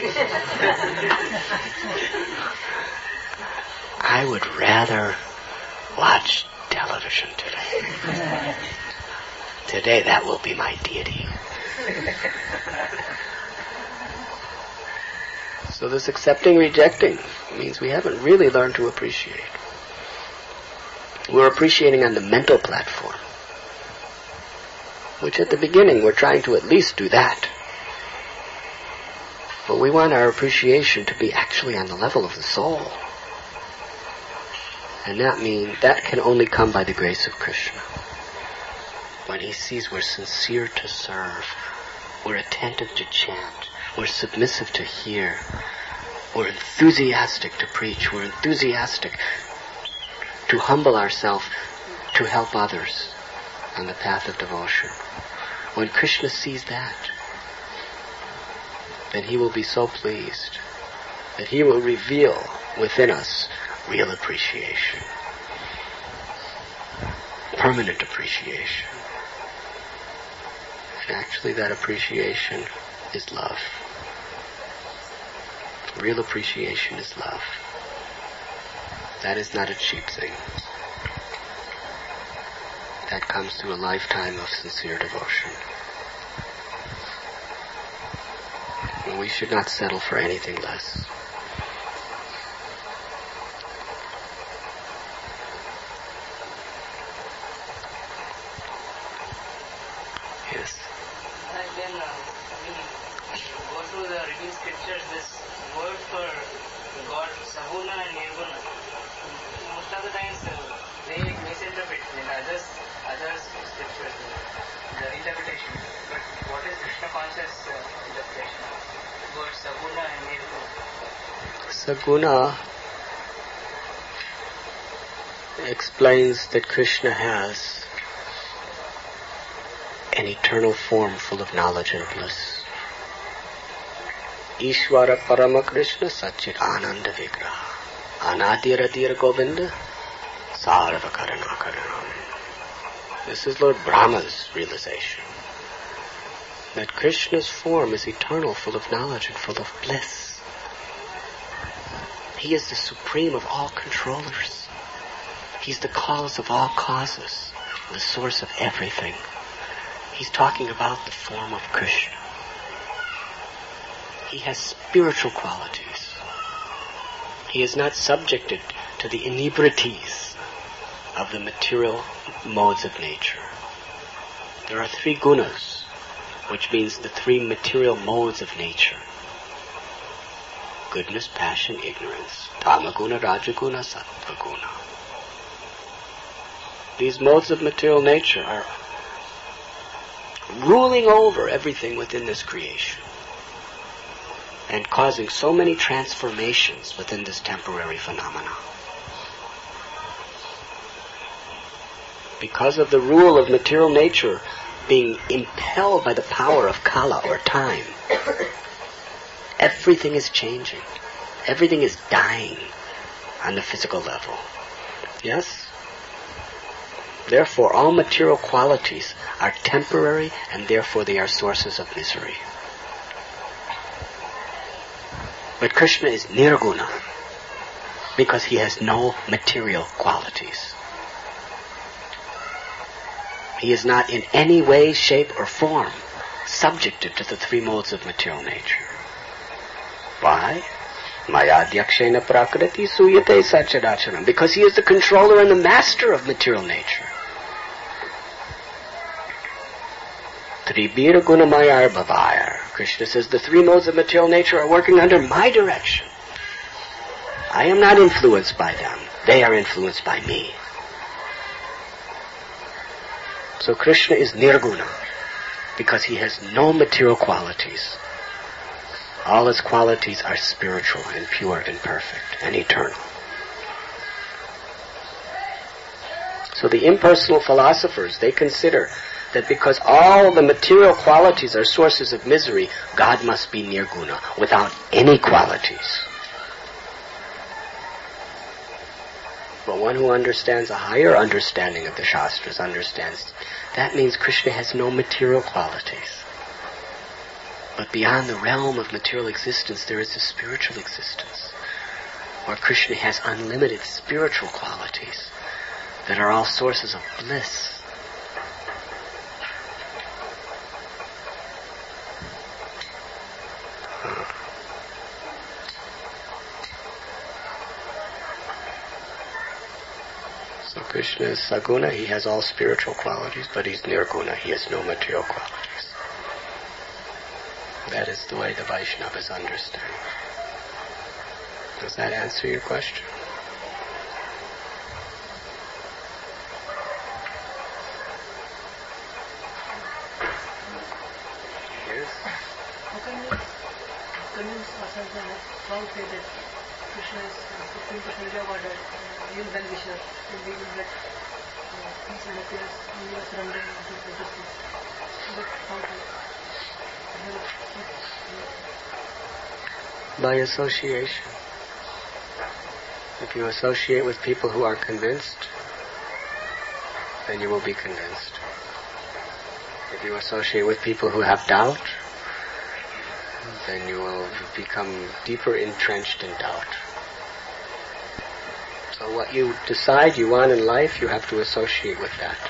I would rather watch television today. Today that will be my deity. So this accepting, rejecting means we haven't really learned to appreciate. We're appreciating on the mental platform, which at the beginning we're trying to at least do that. But we want our appreciation to be actually on the level of the soul. And that means that can only come by the grace of Krishna. When he sees we're sincere to serve, we're attentive to chant, we're submissive to hear, we're enthusiastic to preach, we're enthusiastic to humble ourselves to help others on the path of devotion. When Krishna sees that, then he will be so pleased that he will reveal within us real appreciation, permanent appreciation. And actually that appreciation is love. Real appreciation is love. That is not a cheap thing. That comes through a lifetime of sincere devotion. And we should not settle for anything less. Yes. And then uh, we go through the reading scriptures, this word for God, Saguna and Nirguna. Most of the times uh, they misinterpret in others, others scriptures, uh, the interpretation. But what is Krishna conscious uh, interpretation of word Saguna and Nirguna? Saguna explains that Krishna has an eternal form full of knowledge and bliss. Ishvara Parama Krishna Satchit Ananda Vigraha Anadir Adir Govinda Sarva Karana Karanam. This is Lord Brahma's realization. That Krishna's form is eternal, full of knowledge and full of bliss. He is the supreme of all controllers. He's the cause of all causes, the source of everything. He's talking about the form of Krishna. He has spiritual qualities. He is not subjected to the inebrities of the material modes of nature. There are three gunas, which means the three material modes of nature. Goodness, passion, ignorance. Tamaguna, Rajaguna, Sattvaguna. These modes of material nature are ruling over everything within this creation and causing so many transformations within this temporary phenomena. Because of the rule of material nature being impelled by the power of kala or time, everything is changing. Everything is dying on the physical level. Yes? Therefore, all material qualities are temporary and therefore they are sources of misery. But Krishna is nirguna because he has no material qualities. He is not in any way, shape, or form subjected to the three modes of material nature. Why? Mayadhyakshena prakriti suyate sacharacharam. Because he is the controller and the master of material nature. Tribhira gunamayar bhavayar. Krishna says the three modes of material nature are working under my direction. I am not influenced by them. They are influenced by me. So Krishna is nirguna because he has no material qualities. All his qualities are spiritual and pure and perfect and eternal. So the impersonal philosophers, they consider that because all the material qualities are sources of misery, God must be nirguna, without any qualities. But one who understands a higher understanding of the Shastras understands that means Krishna has no material qualities. But beyond the realm of material existence, there is a spiritual existence, where Krishna has unlimited spiritual qualities that are all sources of bliss. So Krishna is saguna, he has all spiritual qualities, but he's nirguna, he has no material qualities. That is the way the Vaishnavas understand. Does that answer your question? Yes? How can we convince ourselves that strong faith that Krishna is supreme personality of order, he is well-wisher, and we will get peace and happiness, and we are surrendering to the justice. But how to by association. If you associate with people who are convinced, then you will be convinced. If you associate with people who have doubt, then you will become deeper entrenched in doubt. So what you decide you want in life, you have to associate with that.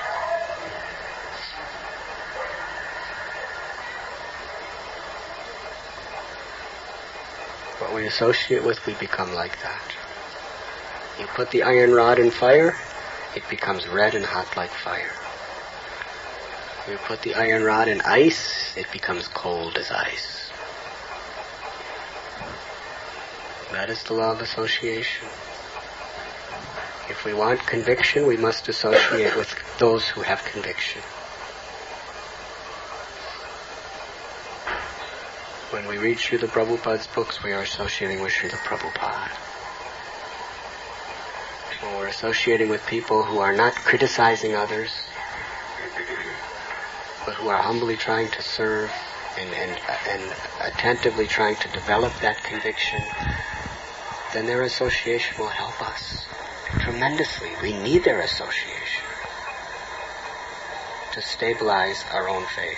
What we associate with, we become like that. You put the iron rod in fire, it becomes red and hot like fire. You put the iron rod in ice, it becomes cold as ice. That is the law of association. If we want conviction, we must associate with those who have conviction. When we read Srila Prabhupada's books, we are associating with Srila Prabhupada. When we're associating with people who are not criticizing others, but who are humbly trying to serve and, and, and attentively trying to develop that conviction, then their association will help us tremendously. We need their association to stabilize our own faith.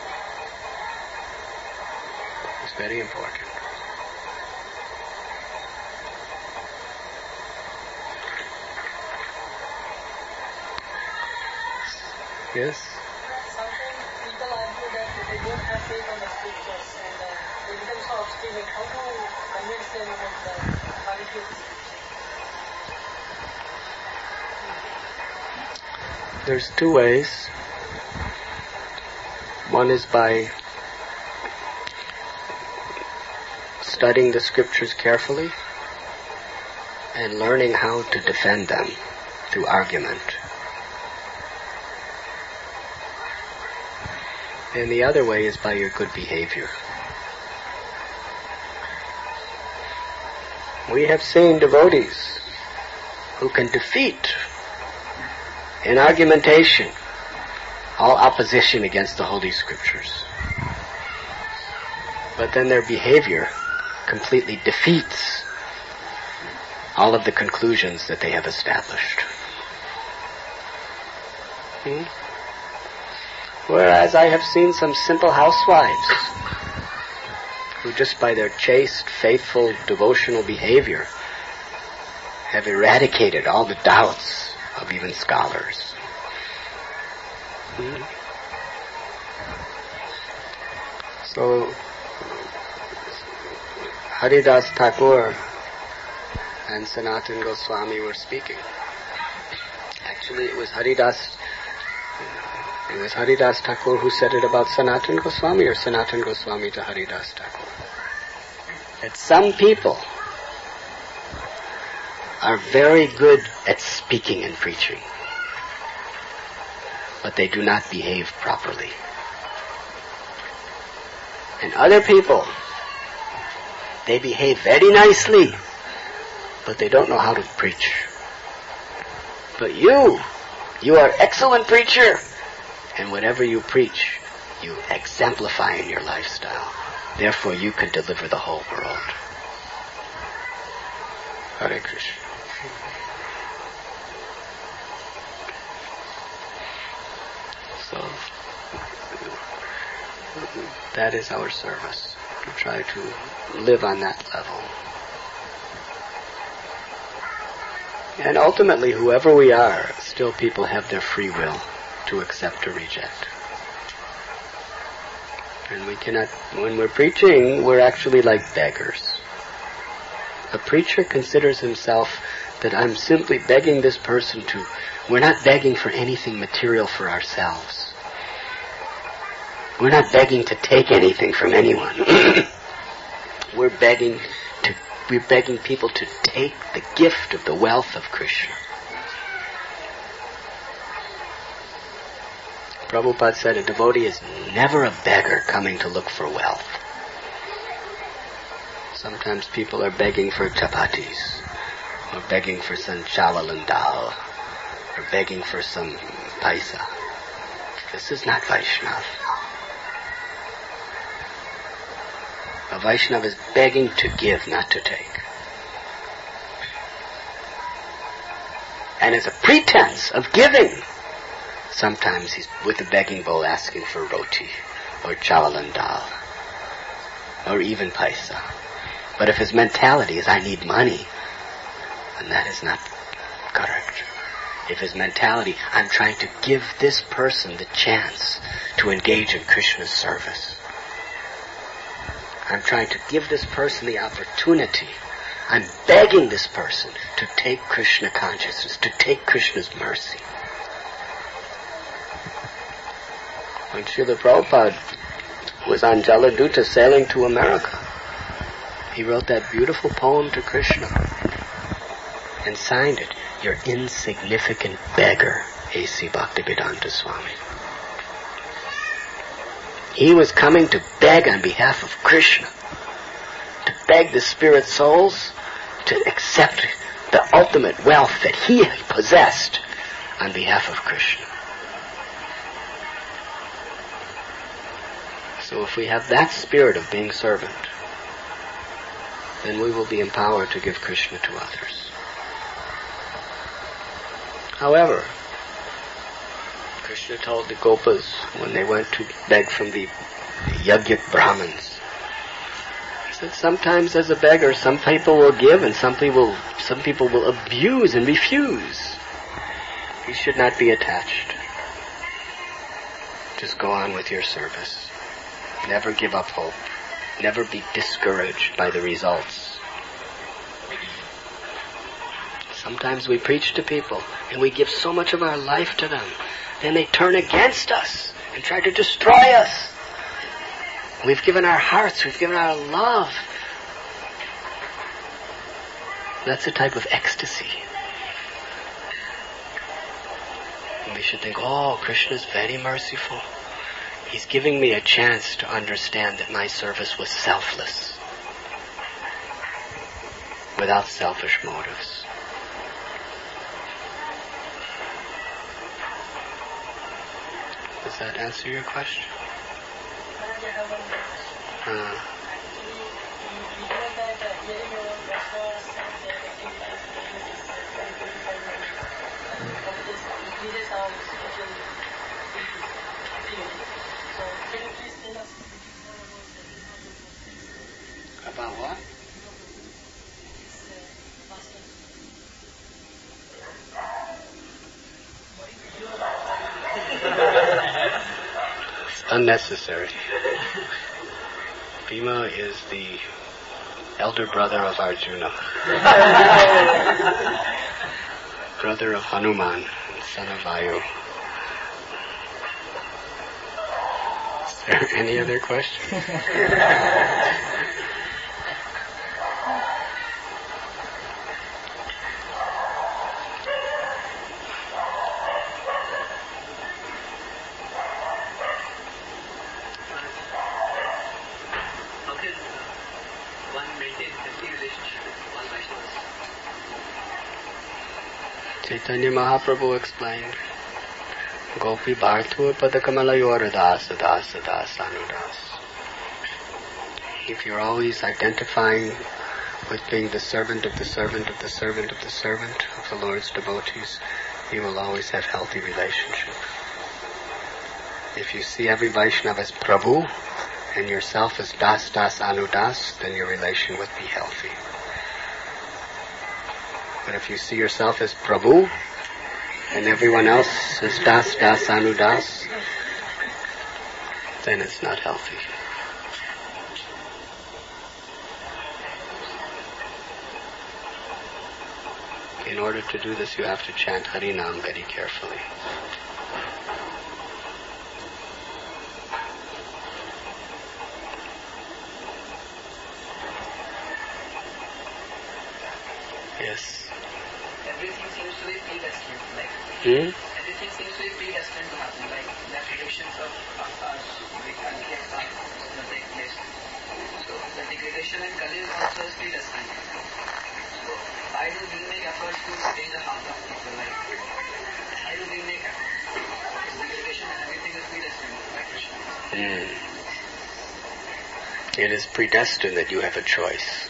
It's very important. Yes? sometimes people argue that they don't have faith on the scriptures and uh, they become so obstinate. How to convince them about the quality of the scriptures? There's two ways. One is by studying the scriptures carefully and learning how to defend them through argument. And the other way is by your good behavior. We have seen devotees who can defeat in argumentation all opposition against the Holy Scriptures. But then their behavior completely defeats all of the conclusions that they have established. Hmm? Whereas I have seen some simple housewives who just by their chaste, faithful, devotional behavior have eradicated all the doubts of even scholars. Hmm? So, Haridas Thakur and Sanatana Goswami were speaking. Actually, it was Haridas, it was Haridas Thakur who said it about Sanatana Goswami, or Sanatana Goswami to Haridas Thakur. That some people are very good at speaking and preaching, but they do not behave properly. And other people, they behave very nicely, but they don't know how to preach. But you, you are excellent preacher, and whatever you preach, you exemplify in your lifestyle. Therefore, you can deliver the whole world. Hare Krishna. So, that is our service, to try to live on that level. And ultimately, whoever we are, still people have their free will to accept or reject. And we cannot, when we're preaching, we're actually like beggars. A preacher considers himself that I'm simply begging this person to, we're not begging for anything material for ourselves. We're not begging to take anything from anyone. We're begging to, we're begging people to take the gift of the wealth of Krishna. Prabhupada said a devotee is never a beggar coming to look for wealth. Sometimes people are begging for chapatis, or begging for some chawal and dal, or begging for some paisa. This is not Vaishnava. A Vaishnava is begging to give, not to take. And as a pretense of giving, sometimes he's with a begging bowl asking for roti, or chawal and dal, or even paisa. But if his mentality is, I need money, then that is not correct. If his mentality, I'm trying to give this person the chance to engage in Krishna's service. I'm trying to give this person the opportunity. I'm begging this person to take Krishna consciousness, to take Krishna's mercy. When Srila Prabhupada was on Jaladuta sailing to America, he wrote that beautiful poem to Krishna and signed it, Your Insignificant Beggar, A C Bhaktivedanta Swami. He was coming to beg on behalf of Krishna, to beg the spirit souls to accept the ultimate wealth that he possessed on behalf of Krishna. So if we have that spirit of being servant, then we will be empowered to give Krishna to others. However, Krishna told the Gopas when they went to beg from the Yajnik Brahmins, he said sometimes as a beggar some people will give and some people, some people will abuse and refuse. You should not be attached. Just go on with your service. Never give up hope. Never be discouraged by the results. Sometimes we preach to people and we give so much of our life to them. Then they turn against us and try to destroy us. We've given our hearts, we've given our love. That's a type of ecstasy. And we should think, oh, Krishna is very merciful. He's giving me a chance to understand that my service was selfless, without selfish motives. Does that answer your question? Uh, about what? It's unnecessary. Bhima is the elder brother of Arjuna, brother of Hanuman, son of Vayu. Is there any other question? Chaitanya Mahaprabhu explained, Gopi Bhartu Padakamalayora Dasa Dasa Dasa Anudas. If you're always identifying with being the servant of the servant of the servant of the servant of the Lord's devotees, you will always have healthy relationships. If you see every Vaishnava as Prabhu and yourself as Das Das Anudas, then your relation would be healthy. But if you see yourself as Prabhu and everyone else as Das Das Anudas, then it's not healthy. In order to do this, you have to chant Harinam very carefully. Yes. Everything seems to be predestined. Like Hmm? everything seems to be predestined to happen. Like the predictions of us, we can get that will take place. So the degradation in Kali also is predestined. So why do we make efforts to change the heart of people? Like why do we make efforts? Degradation and everything is predestined by Krishna. Mm. It is predestined that you have a choice.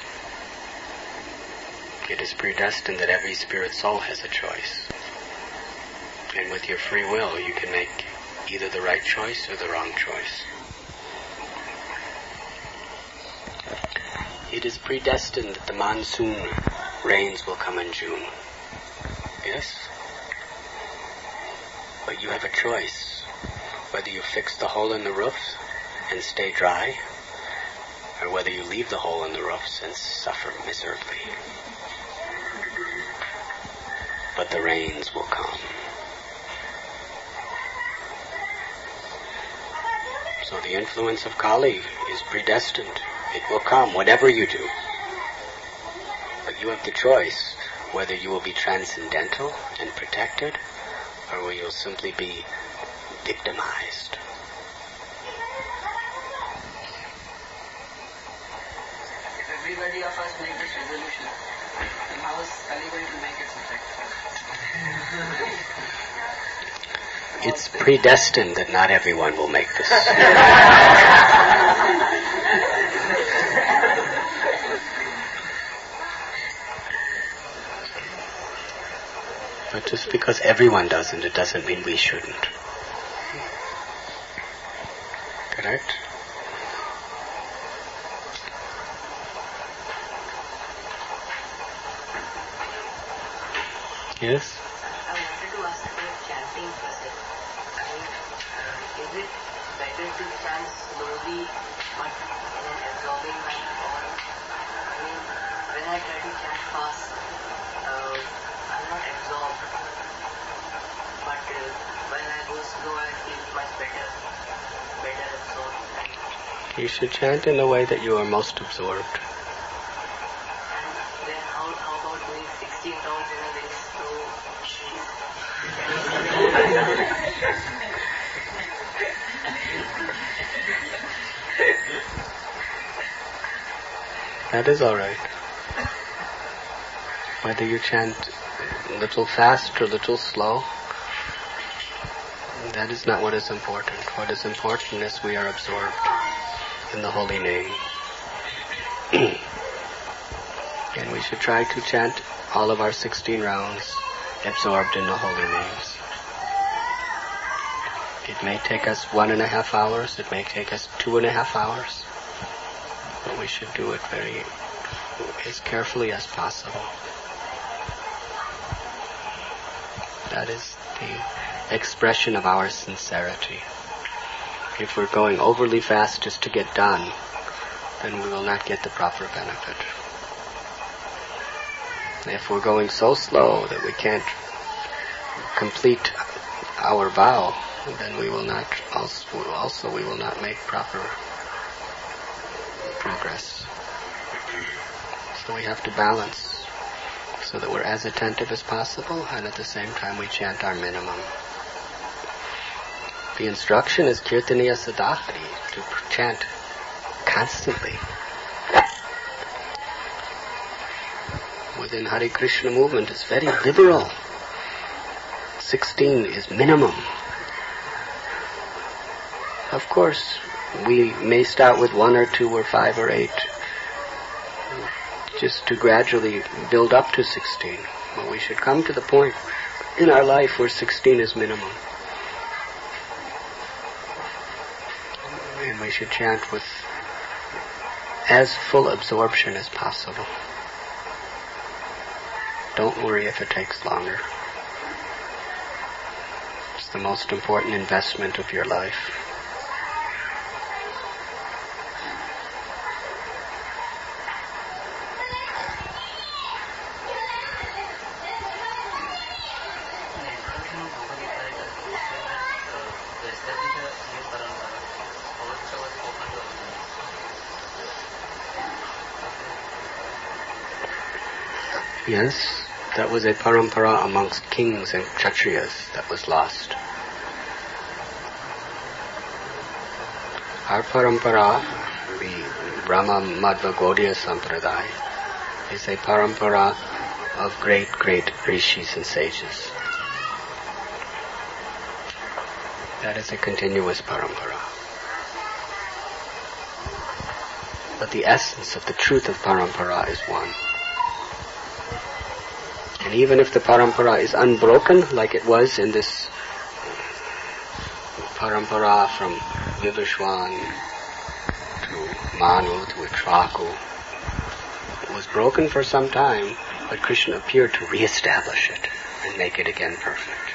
It is predestined that every spirit soul has a choice. And with your free will, you can make either the right choice or the wrong choice. It is predestined that the monsoon rains will come in June. Yes? But you have a choice whether you fix the hole in the roof and stay dry, or whether you leave the hole in the roofs and suffer miserably. But the rains will come. So the influence of Kali is predestined. It will come, whatever you do. But you have the choice whether you will be transcendental and protected, or will you simply be victimized. If everybody of us make this resolution, then how is Kali going to make its effect? It's predestined that not everyone will make this. But just because everyone doesn't, it doesn't mean we shouldn't. Correct? Yes? I wanted to ask about chanting process. I mean, uh, is it better to chant slowly but in an absorbing manner, or I mean, when I try to chant fast, uh, I'm not absorbed. But uh, when I go slow, I feel much better, better absorbed. You should chant in the way that you are most absorbed. And then how, how about doing sixteen rounds in a very slow pace? That is alright. Whether you chant a little fast or a little slow, that is not what is important. What is important is we are absorbed in the holy name. And we should try to chant all of our sixteen rounds absorbed in the holy names. It may take us one and a half hours, it may take us two and a half hours, but we should do it very, as carefully as possible. That is the expression of our sincerity. If we're going overly fast just to get done, then we will not get the proper benefit. If we're going so slow that we can't complete our vow, then we will not also, also we will not make proper progress. So we have to balance so that we're as attentive as possible and at the same time we chant our minimum. The instruction is Kirtaniya Sadahari, to chant constantly. Within Hare Krishna movement is very liberal. Sixteen is minimum. Of course, we may start with one or two or five or eight, just to gradually build up to sixteen. But we should come to the point in our life where sixteen is minimum. And we should chant with as full absorption as possible. Don't worry if it takes longer. It's the most important investment of your life. Yes, that was a parampara amongst kings and kshatriyas that was lost. Our parampara, the Brahma Madhva Gaudiya Sampradaya, is a parampara of great, great rishis and sages. That is a continuous parampara. But the essence of the truth of parampara is one. And even if the parampara is unbroken, like it was in this parampara from Vivishwan to Manu to Itraku, it was broken for some time, but Krishna appeared to re-establish it and make it again perfect.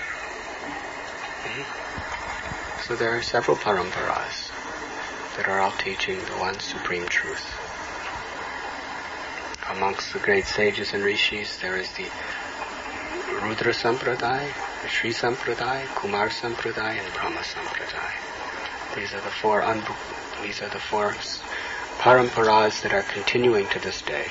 Mm-hmm. So there are several paramparas that are all teaching the one supreme truth. Amongst the great sages and rishis, there is the Rudra Sampradaya, the Sri Sampradaya, Kumar Sampradaya, and Brahma Sampradaya. These are the four un- these are the four paramparas that are continuing to this day.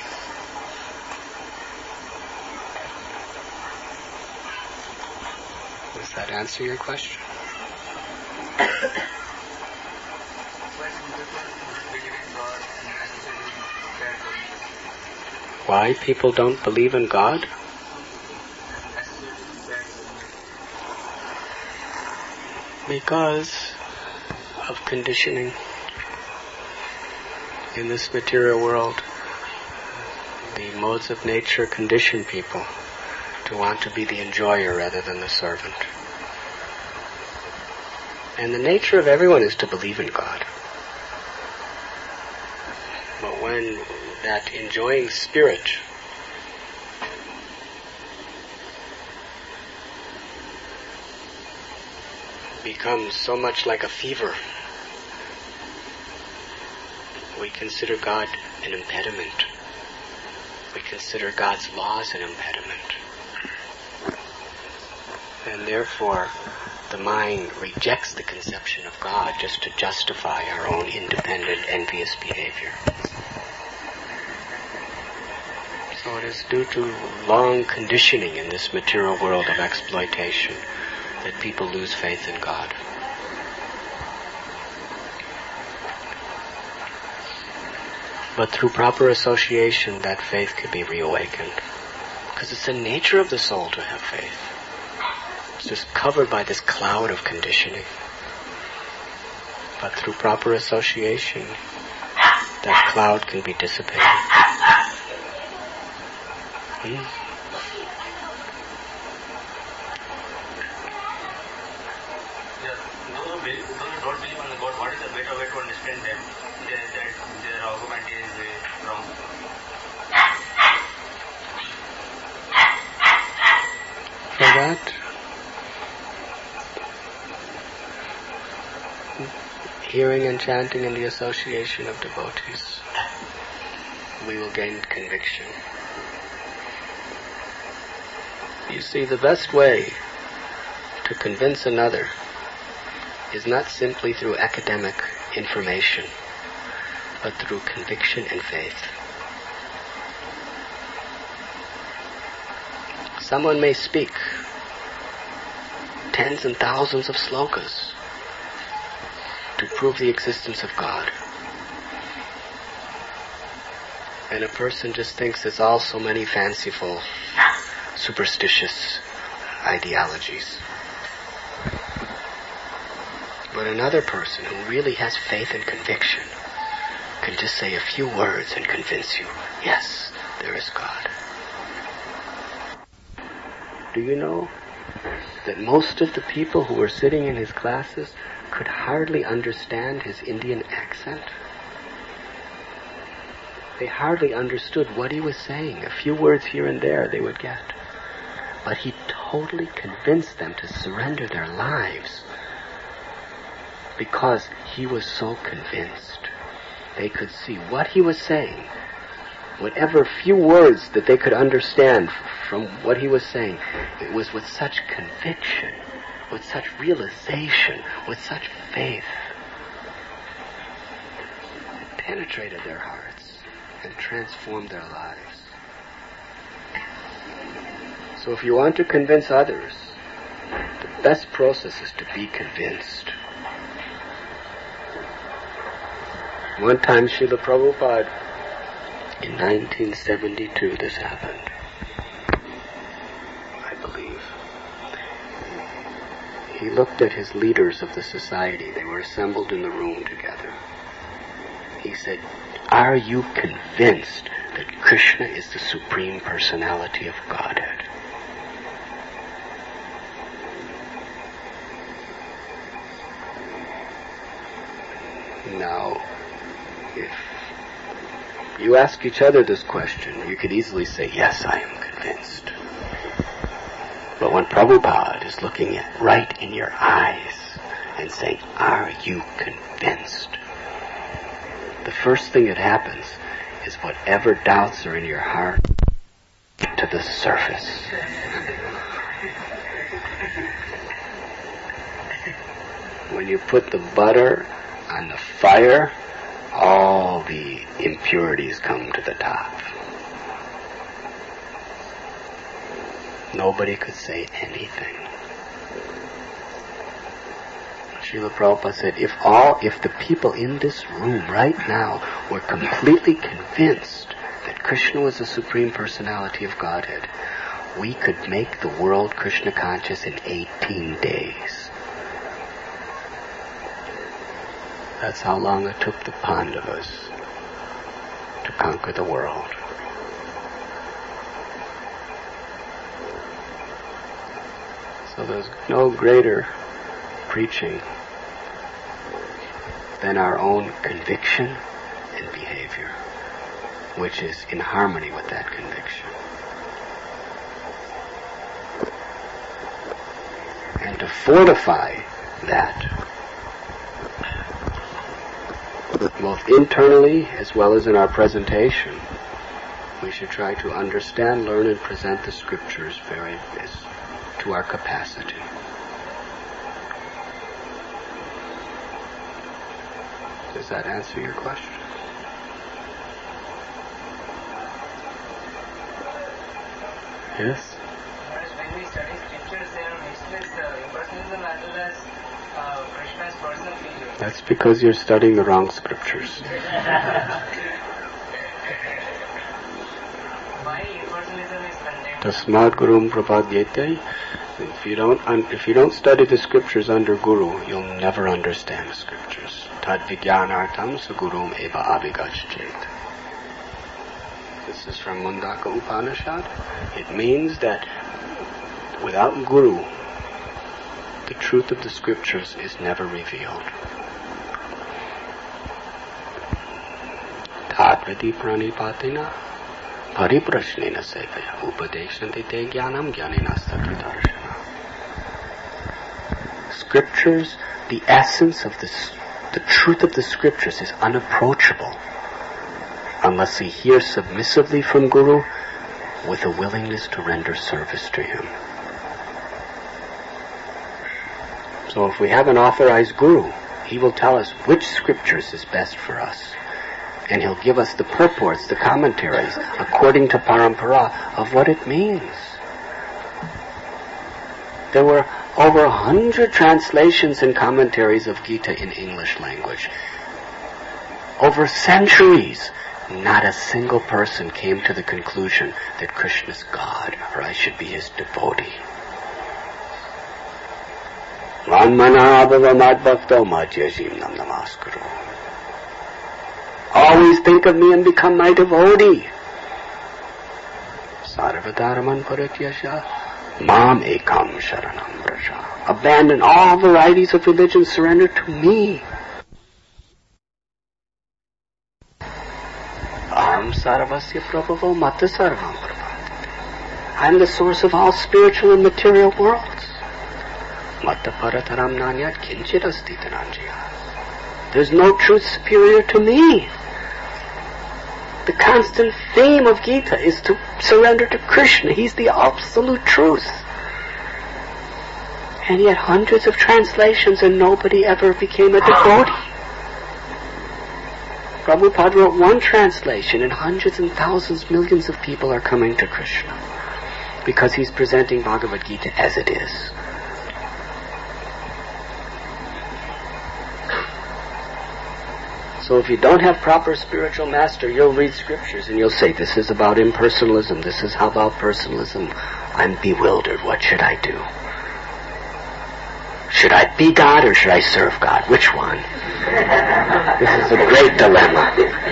Does that answer your question? Why people don't believe in God? Because of conditioning. In this material world, the modes of nature condition people to want to be the enjoyer rather than the servant. And the nature of everyone is to believe in God. But when that enjoying spirit becomes so much like a fever, we consider God an impediment. We consider God's laws an impediment. And therefore, the mind rejects the conception of God just to justify our own independent, envious behavior. So it is due to long conditioning in this material world of exploitation that people lose faith in God. But through proper association, that faith can be reawakened. Because it's the nature of the soul to have faith. It's just covered by this cloud of conditioning. But through proper association, that cloud can be dissipated. Hmm? Yeah, those who believe, those who don't believe on the God, what is the better way to understand them? That, that their argument is uh, wrong. For that, hearing and chanting in the association of devotees, we will gain conviction. You see, the best way to convince another is not simply through academic information, but through conviction and faith. Someone may speak tens and thousands of slokas to prove the existence of God. And a person just thinks it's all so many fanciful, superstitious ideologies. But another person who really has faith and conviction can just say a few words and convince you, yes, there is God. Do you know that most of the people who were sitting in his classes could hardly understand his Indian accent? They hardly understood what he was saying. A few words here and there they would get. But he totally convinced them to surrender their lives because he was so convinced. They could see what he was saying. Whatever few words that they could understand from what he was saying, it was with such conviction, with such realization, with such faith. It penetrated their hearts and transformed their lives. So if you want to convince others, the best process is to be convinced. One time Srila Prabhupada, in nineteen seventy-two, this happened, I believe. He looked at his leaders of the society. They were assembled in the room together. He said, "Are you convinced that Krishna is the Supreme Personality of Godhead?" Now, if you ask each other this question, you could easily say, yes, I am convinced. But when Prabhupada is looking at right in your eyes and saying, are you convinced? The first thing that happens is whatever doubts are in your heart to the surface. When you put the butter on the fire, all the impurities come to the top. Nobody could say anything. Srila Prabhupada said, if all, if the people in this room right now were completely convinced that Krishna was the Supreme Personality of Godhead, we could make the world Krishna conscious in eighteen days. That's how long it took the Pandavas to conquer the world. So there's no greater preaching than our own conviction and behavior, which is in harmony with that conviction. And to fortify that, both internally as well as in our presentation, we should try to understand, learn, and present the scriptures very best to our capacity. Does that answer your question? Yes? When we study scriptures, they are mixed with uh, impersonalism as well as uh, Krishna's personal feeling. That's because you're studying the wrong scriptures. Why impersonalism is condemned? Tasmat Gurum Prapadyete. If you don't un- if you don't study the scriptures under Guru, you'll never understand the scriptures. Tad Vijnanartam Sagurum Eva Abhigaschet. This is from Mundaka Upanishad. It means that without Guru, the truth of the scriptures is never revealed. Tatvati pranipatina pariprashnena sevaya upadeshanti te jnanam jnanena satridarshana. Scriptures, the essence of this, the truth of the scriptures is unapproachable unless he hears submissively from Guru with a willingness to render service to him. So if we have an authorized Guru, he will tell us which scriptures is best for us. And he'll give us the purports, the commentaries, according to parampara of what it means. There were over a hundred translations and commentaries of Gita in English language. Over centuries, not a single person came to the conclusion that Krishna's God, or I should be his devotee. Always think of me and become my devotee. Sarvadharaman parityasya mam ekam sharanam vraja. Abandon all varieties of religion, surrender to me. Aham sarvasya prabhavo mata sarvam prabhavati. I'm the source of all spiritual and material worlds. Mata parataram nanyat kinchit asti dhananjaya. There's no truth superior to me. The constant theme of Gita is to surrender to Krishna. He's the absolute truth. And yet hundreds of translations and nobody ever became a devotee. Prabhupada wrote one translation and hundreds and thousands, millions of people are coming to Krishna because he's presenting Bhagavad Gita as it is. So if you don't have proper spiritual master, you'll read scriptures and you'll say, this is about impersonalism, this is about personalism. I'm bewildered. What should I do? Should I be God or should I serve God? Which one? This is a great dilemma.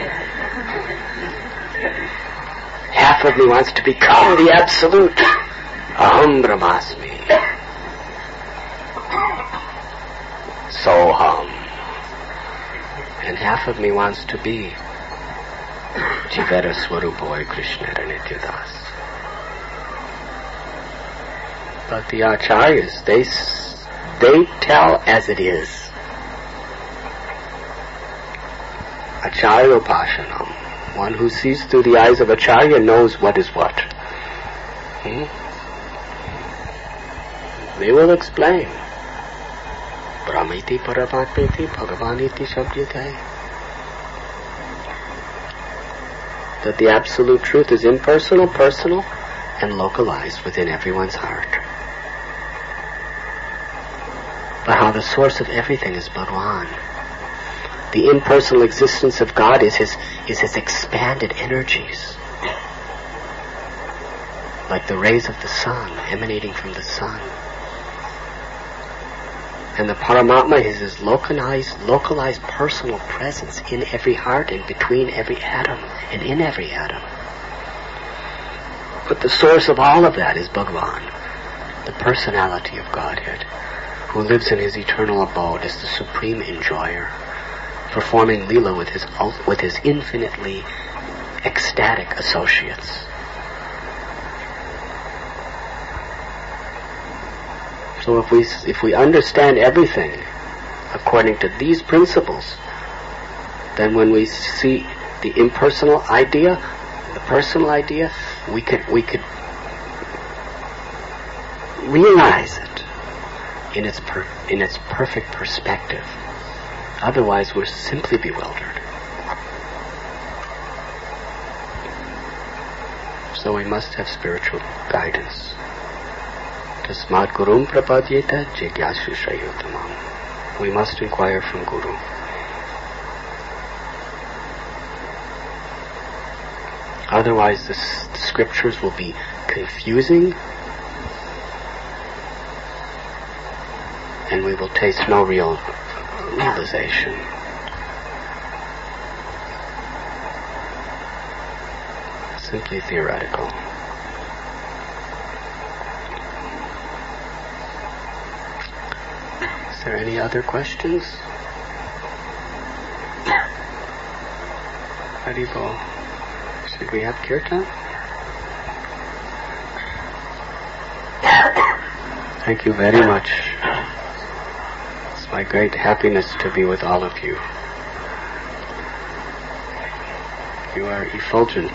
Half of me wants to become the absolute. Aham Brahmasmi. Soham. And half of me wants to be Jivera Swarupoy Krishna Nityadas. But the acharyas, they they tell as it is. Acharya Upashanam. One who sees through the eyes of Acharya knows what is what. Hmm? They will explain. Brahmiti Paramatmiti Bhagavaniti Shabdyatai. That the absolute truth is impersonal, personal, and localized within everyone's heart. But how the source of everything is Bhagavan. The impersonal existence of God is his, is his expanded energies. Like the rays of the sun emanating from the sun. And the Paramatma is his localized, localized personal presence in every heart and between every atom and in every atom. But the source of all of that is Bhagavan, the personality of Godhead, who lives in his eternal abode as the supreme enjoyer, performing Leela with his, with his infinitely ecstatic associates. So if we if we understand everything according to these principles, then when we see the impersonal idea, the personal idea, we could we could realize it in its per, in its perfect perspective. Otherwise, we're simply bewildered. So we must have spiritual guidance. Tasmat Gurum Prapadyeta Jigyashu Shayutamam. We must inquire from Guru. Otherwise, the, s- the scriptures will be confusing, and we will taste no real realization. Simply theoretical. Is there any other questions? Haribol. Should we have kirtan? Thank you very much. It's my great happiness to be with all of you. You are effulgent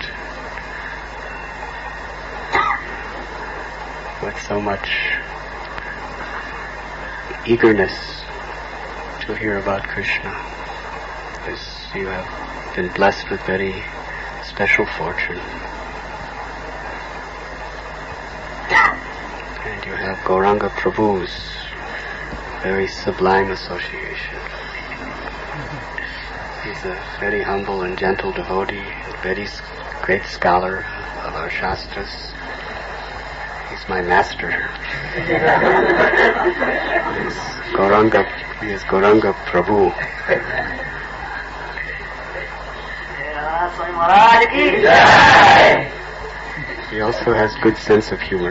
with so much eagerness to hear about Krishna. As you have been blessed with very special fortune. And you have Gauranga Prabhu's very sublime association. He's a very humble and gentle devotee, a very s- great scholar of our Shastras. He's my master. He is Gauranga, he is Gauranga Prabhu. He also has good sense of humor.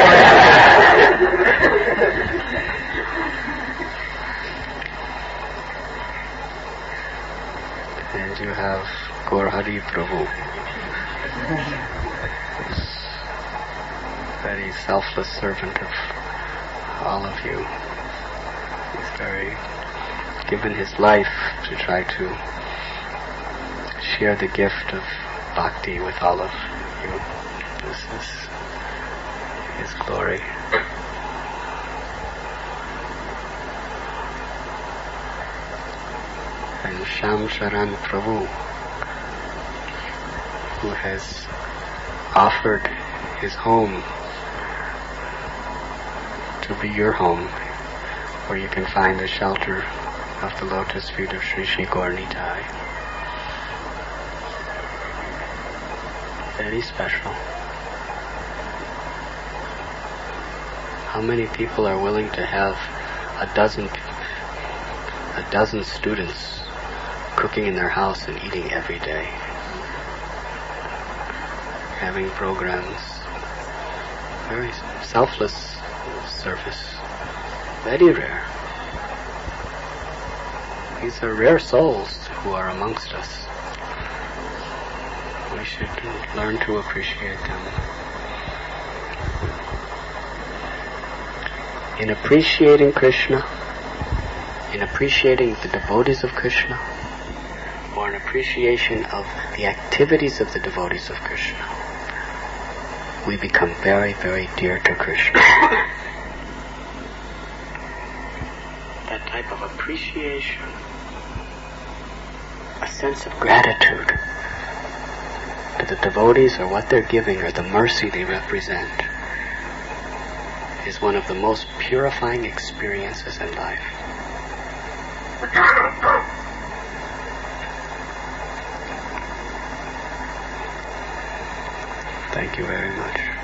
And you have Gaurhari Prabhu, who's a very selfless servant of all of you. He's very given his life to try to share the gift of bhakti with all of you. This is his glory. And Sham Sharan Prabhu, who has offered his home to be your home, where you can find the shelter of the lotus feet of Sri Sri Gaur Nitai. Very special. How many people are willing to have a dozen a dozen students cooking in their house and eating every day? Having programs. Very selfless service. Very rare. These are rare souls who are amongst us. We should learn to appreciate them. In appreciating Krishna, in appreciating the devotees of Krishna, or an appreciation of the activities of the devotees of Krishna, we become very, very dear to Krishna. That type of appreciation, a sense of gratitude to the devotees or what they're giving or the mercy they represent, is one of the most purifying experiences in life. Thank you very much.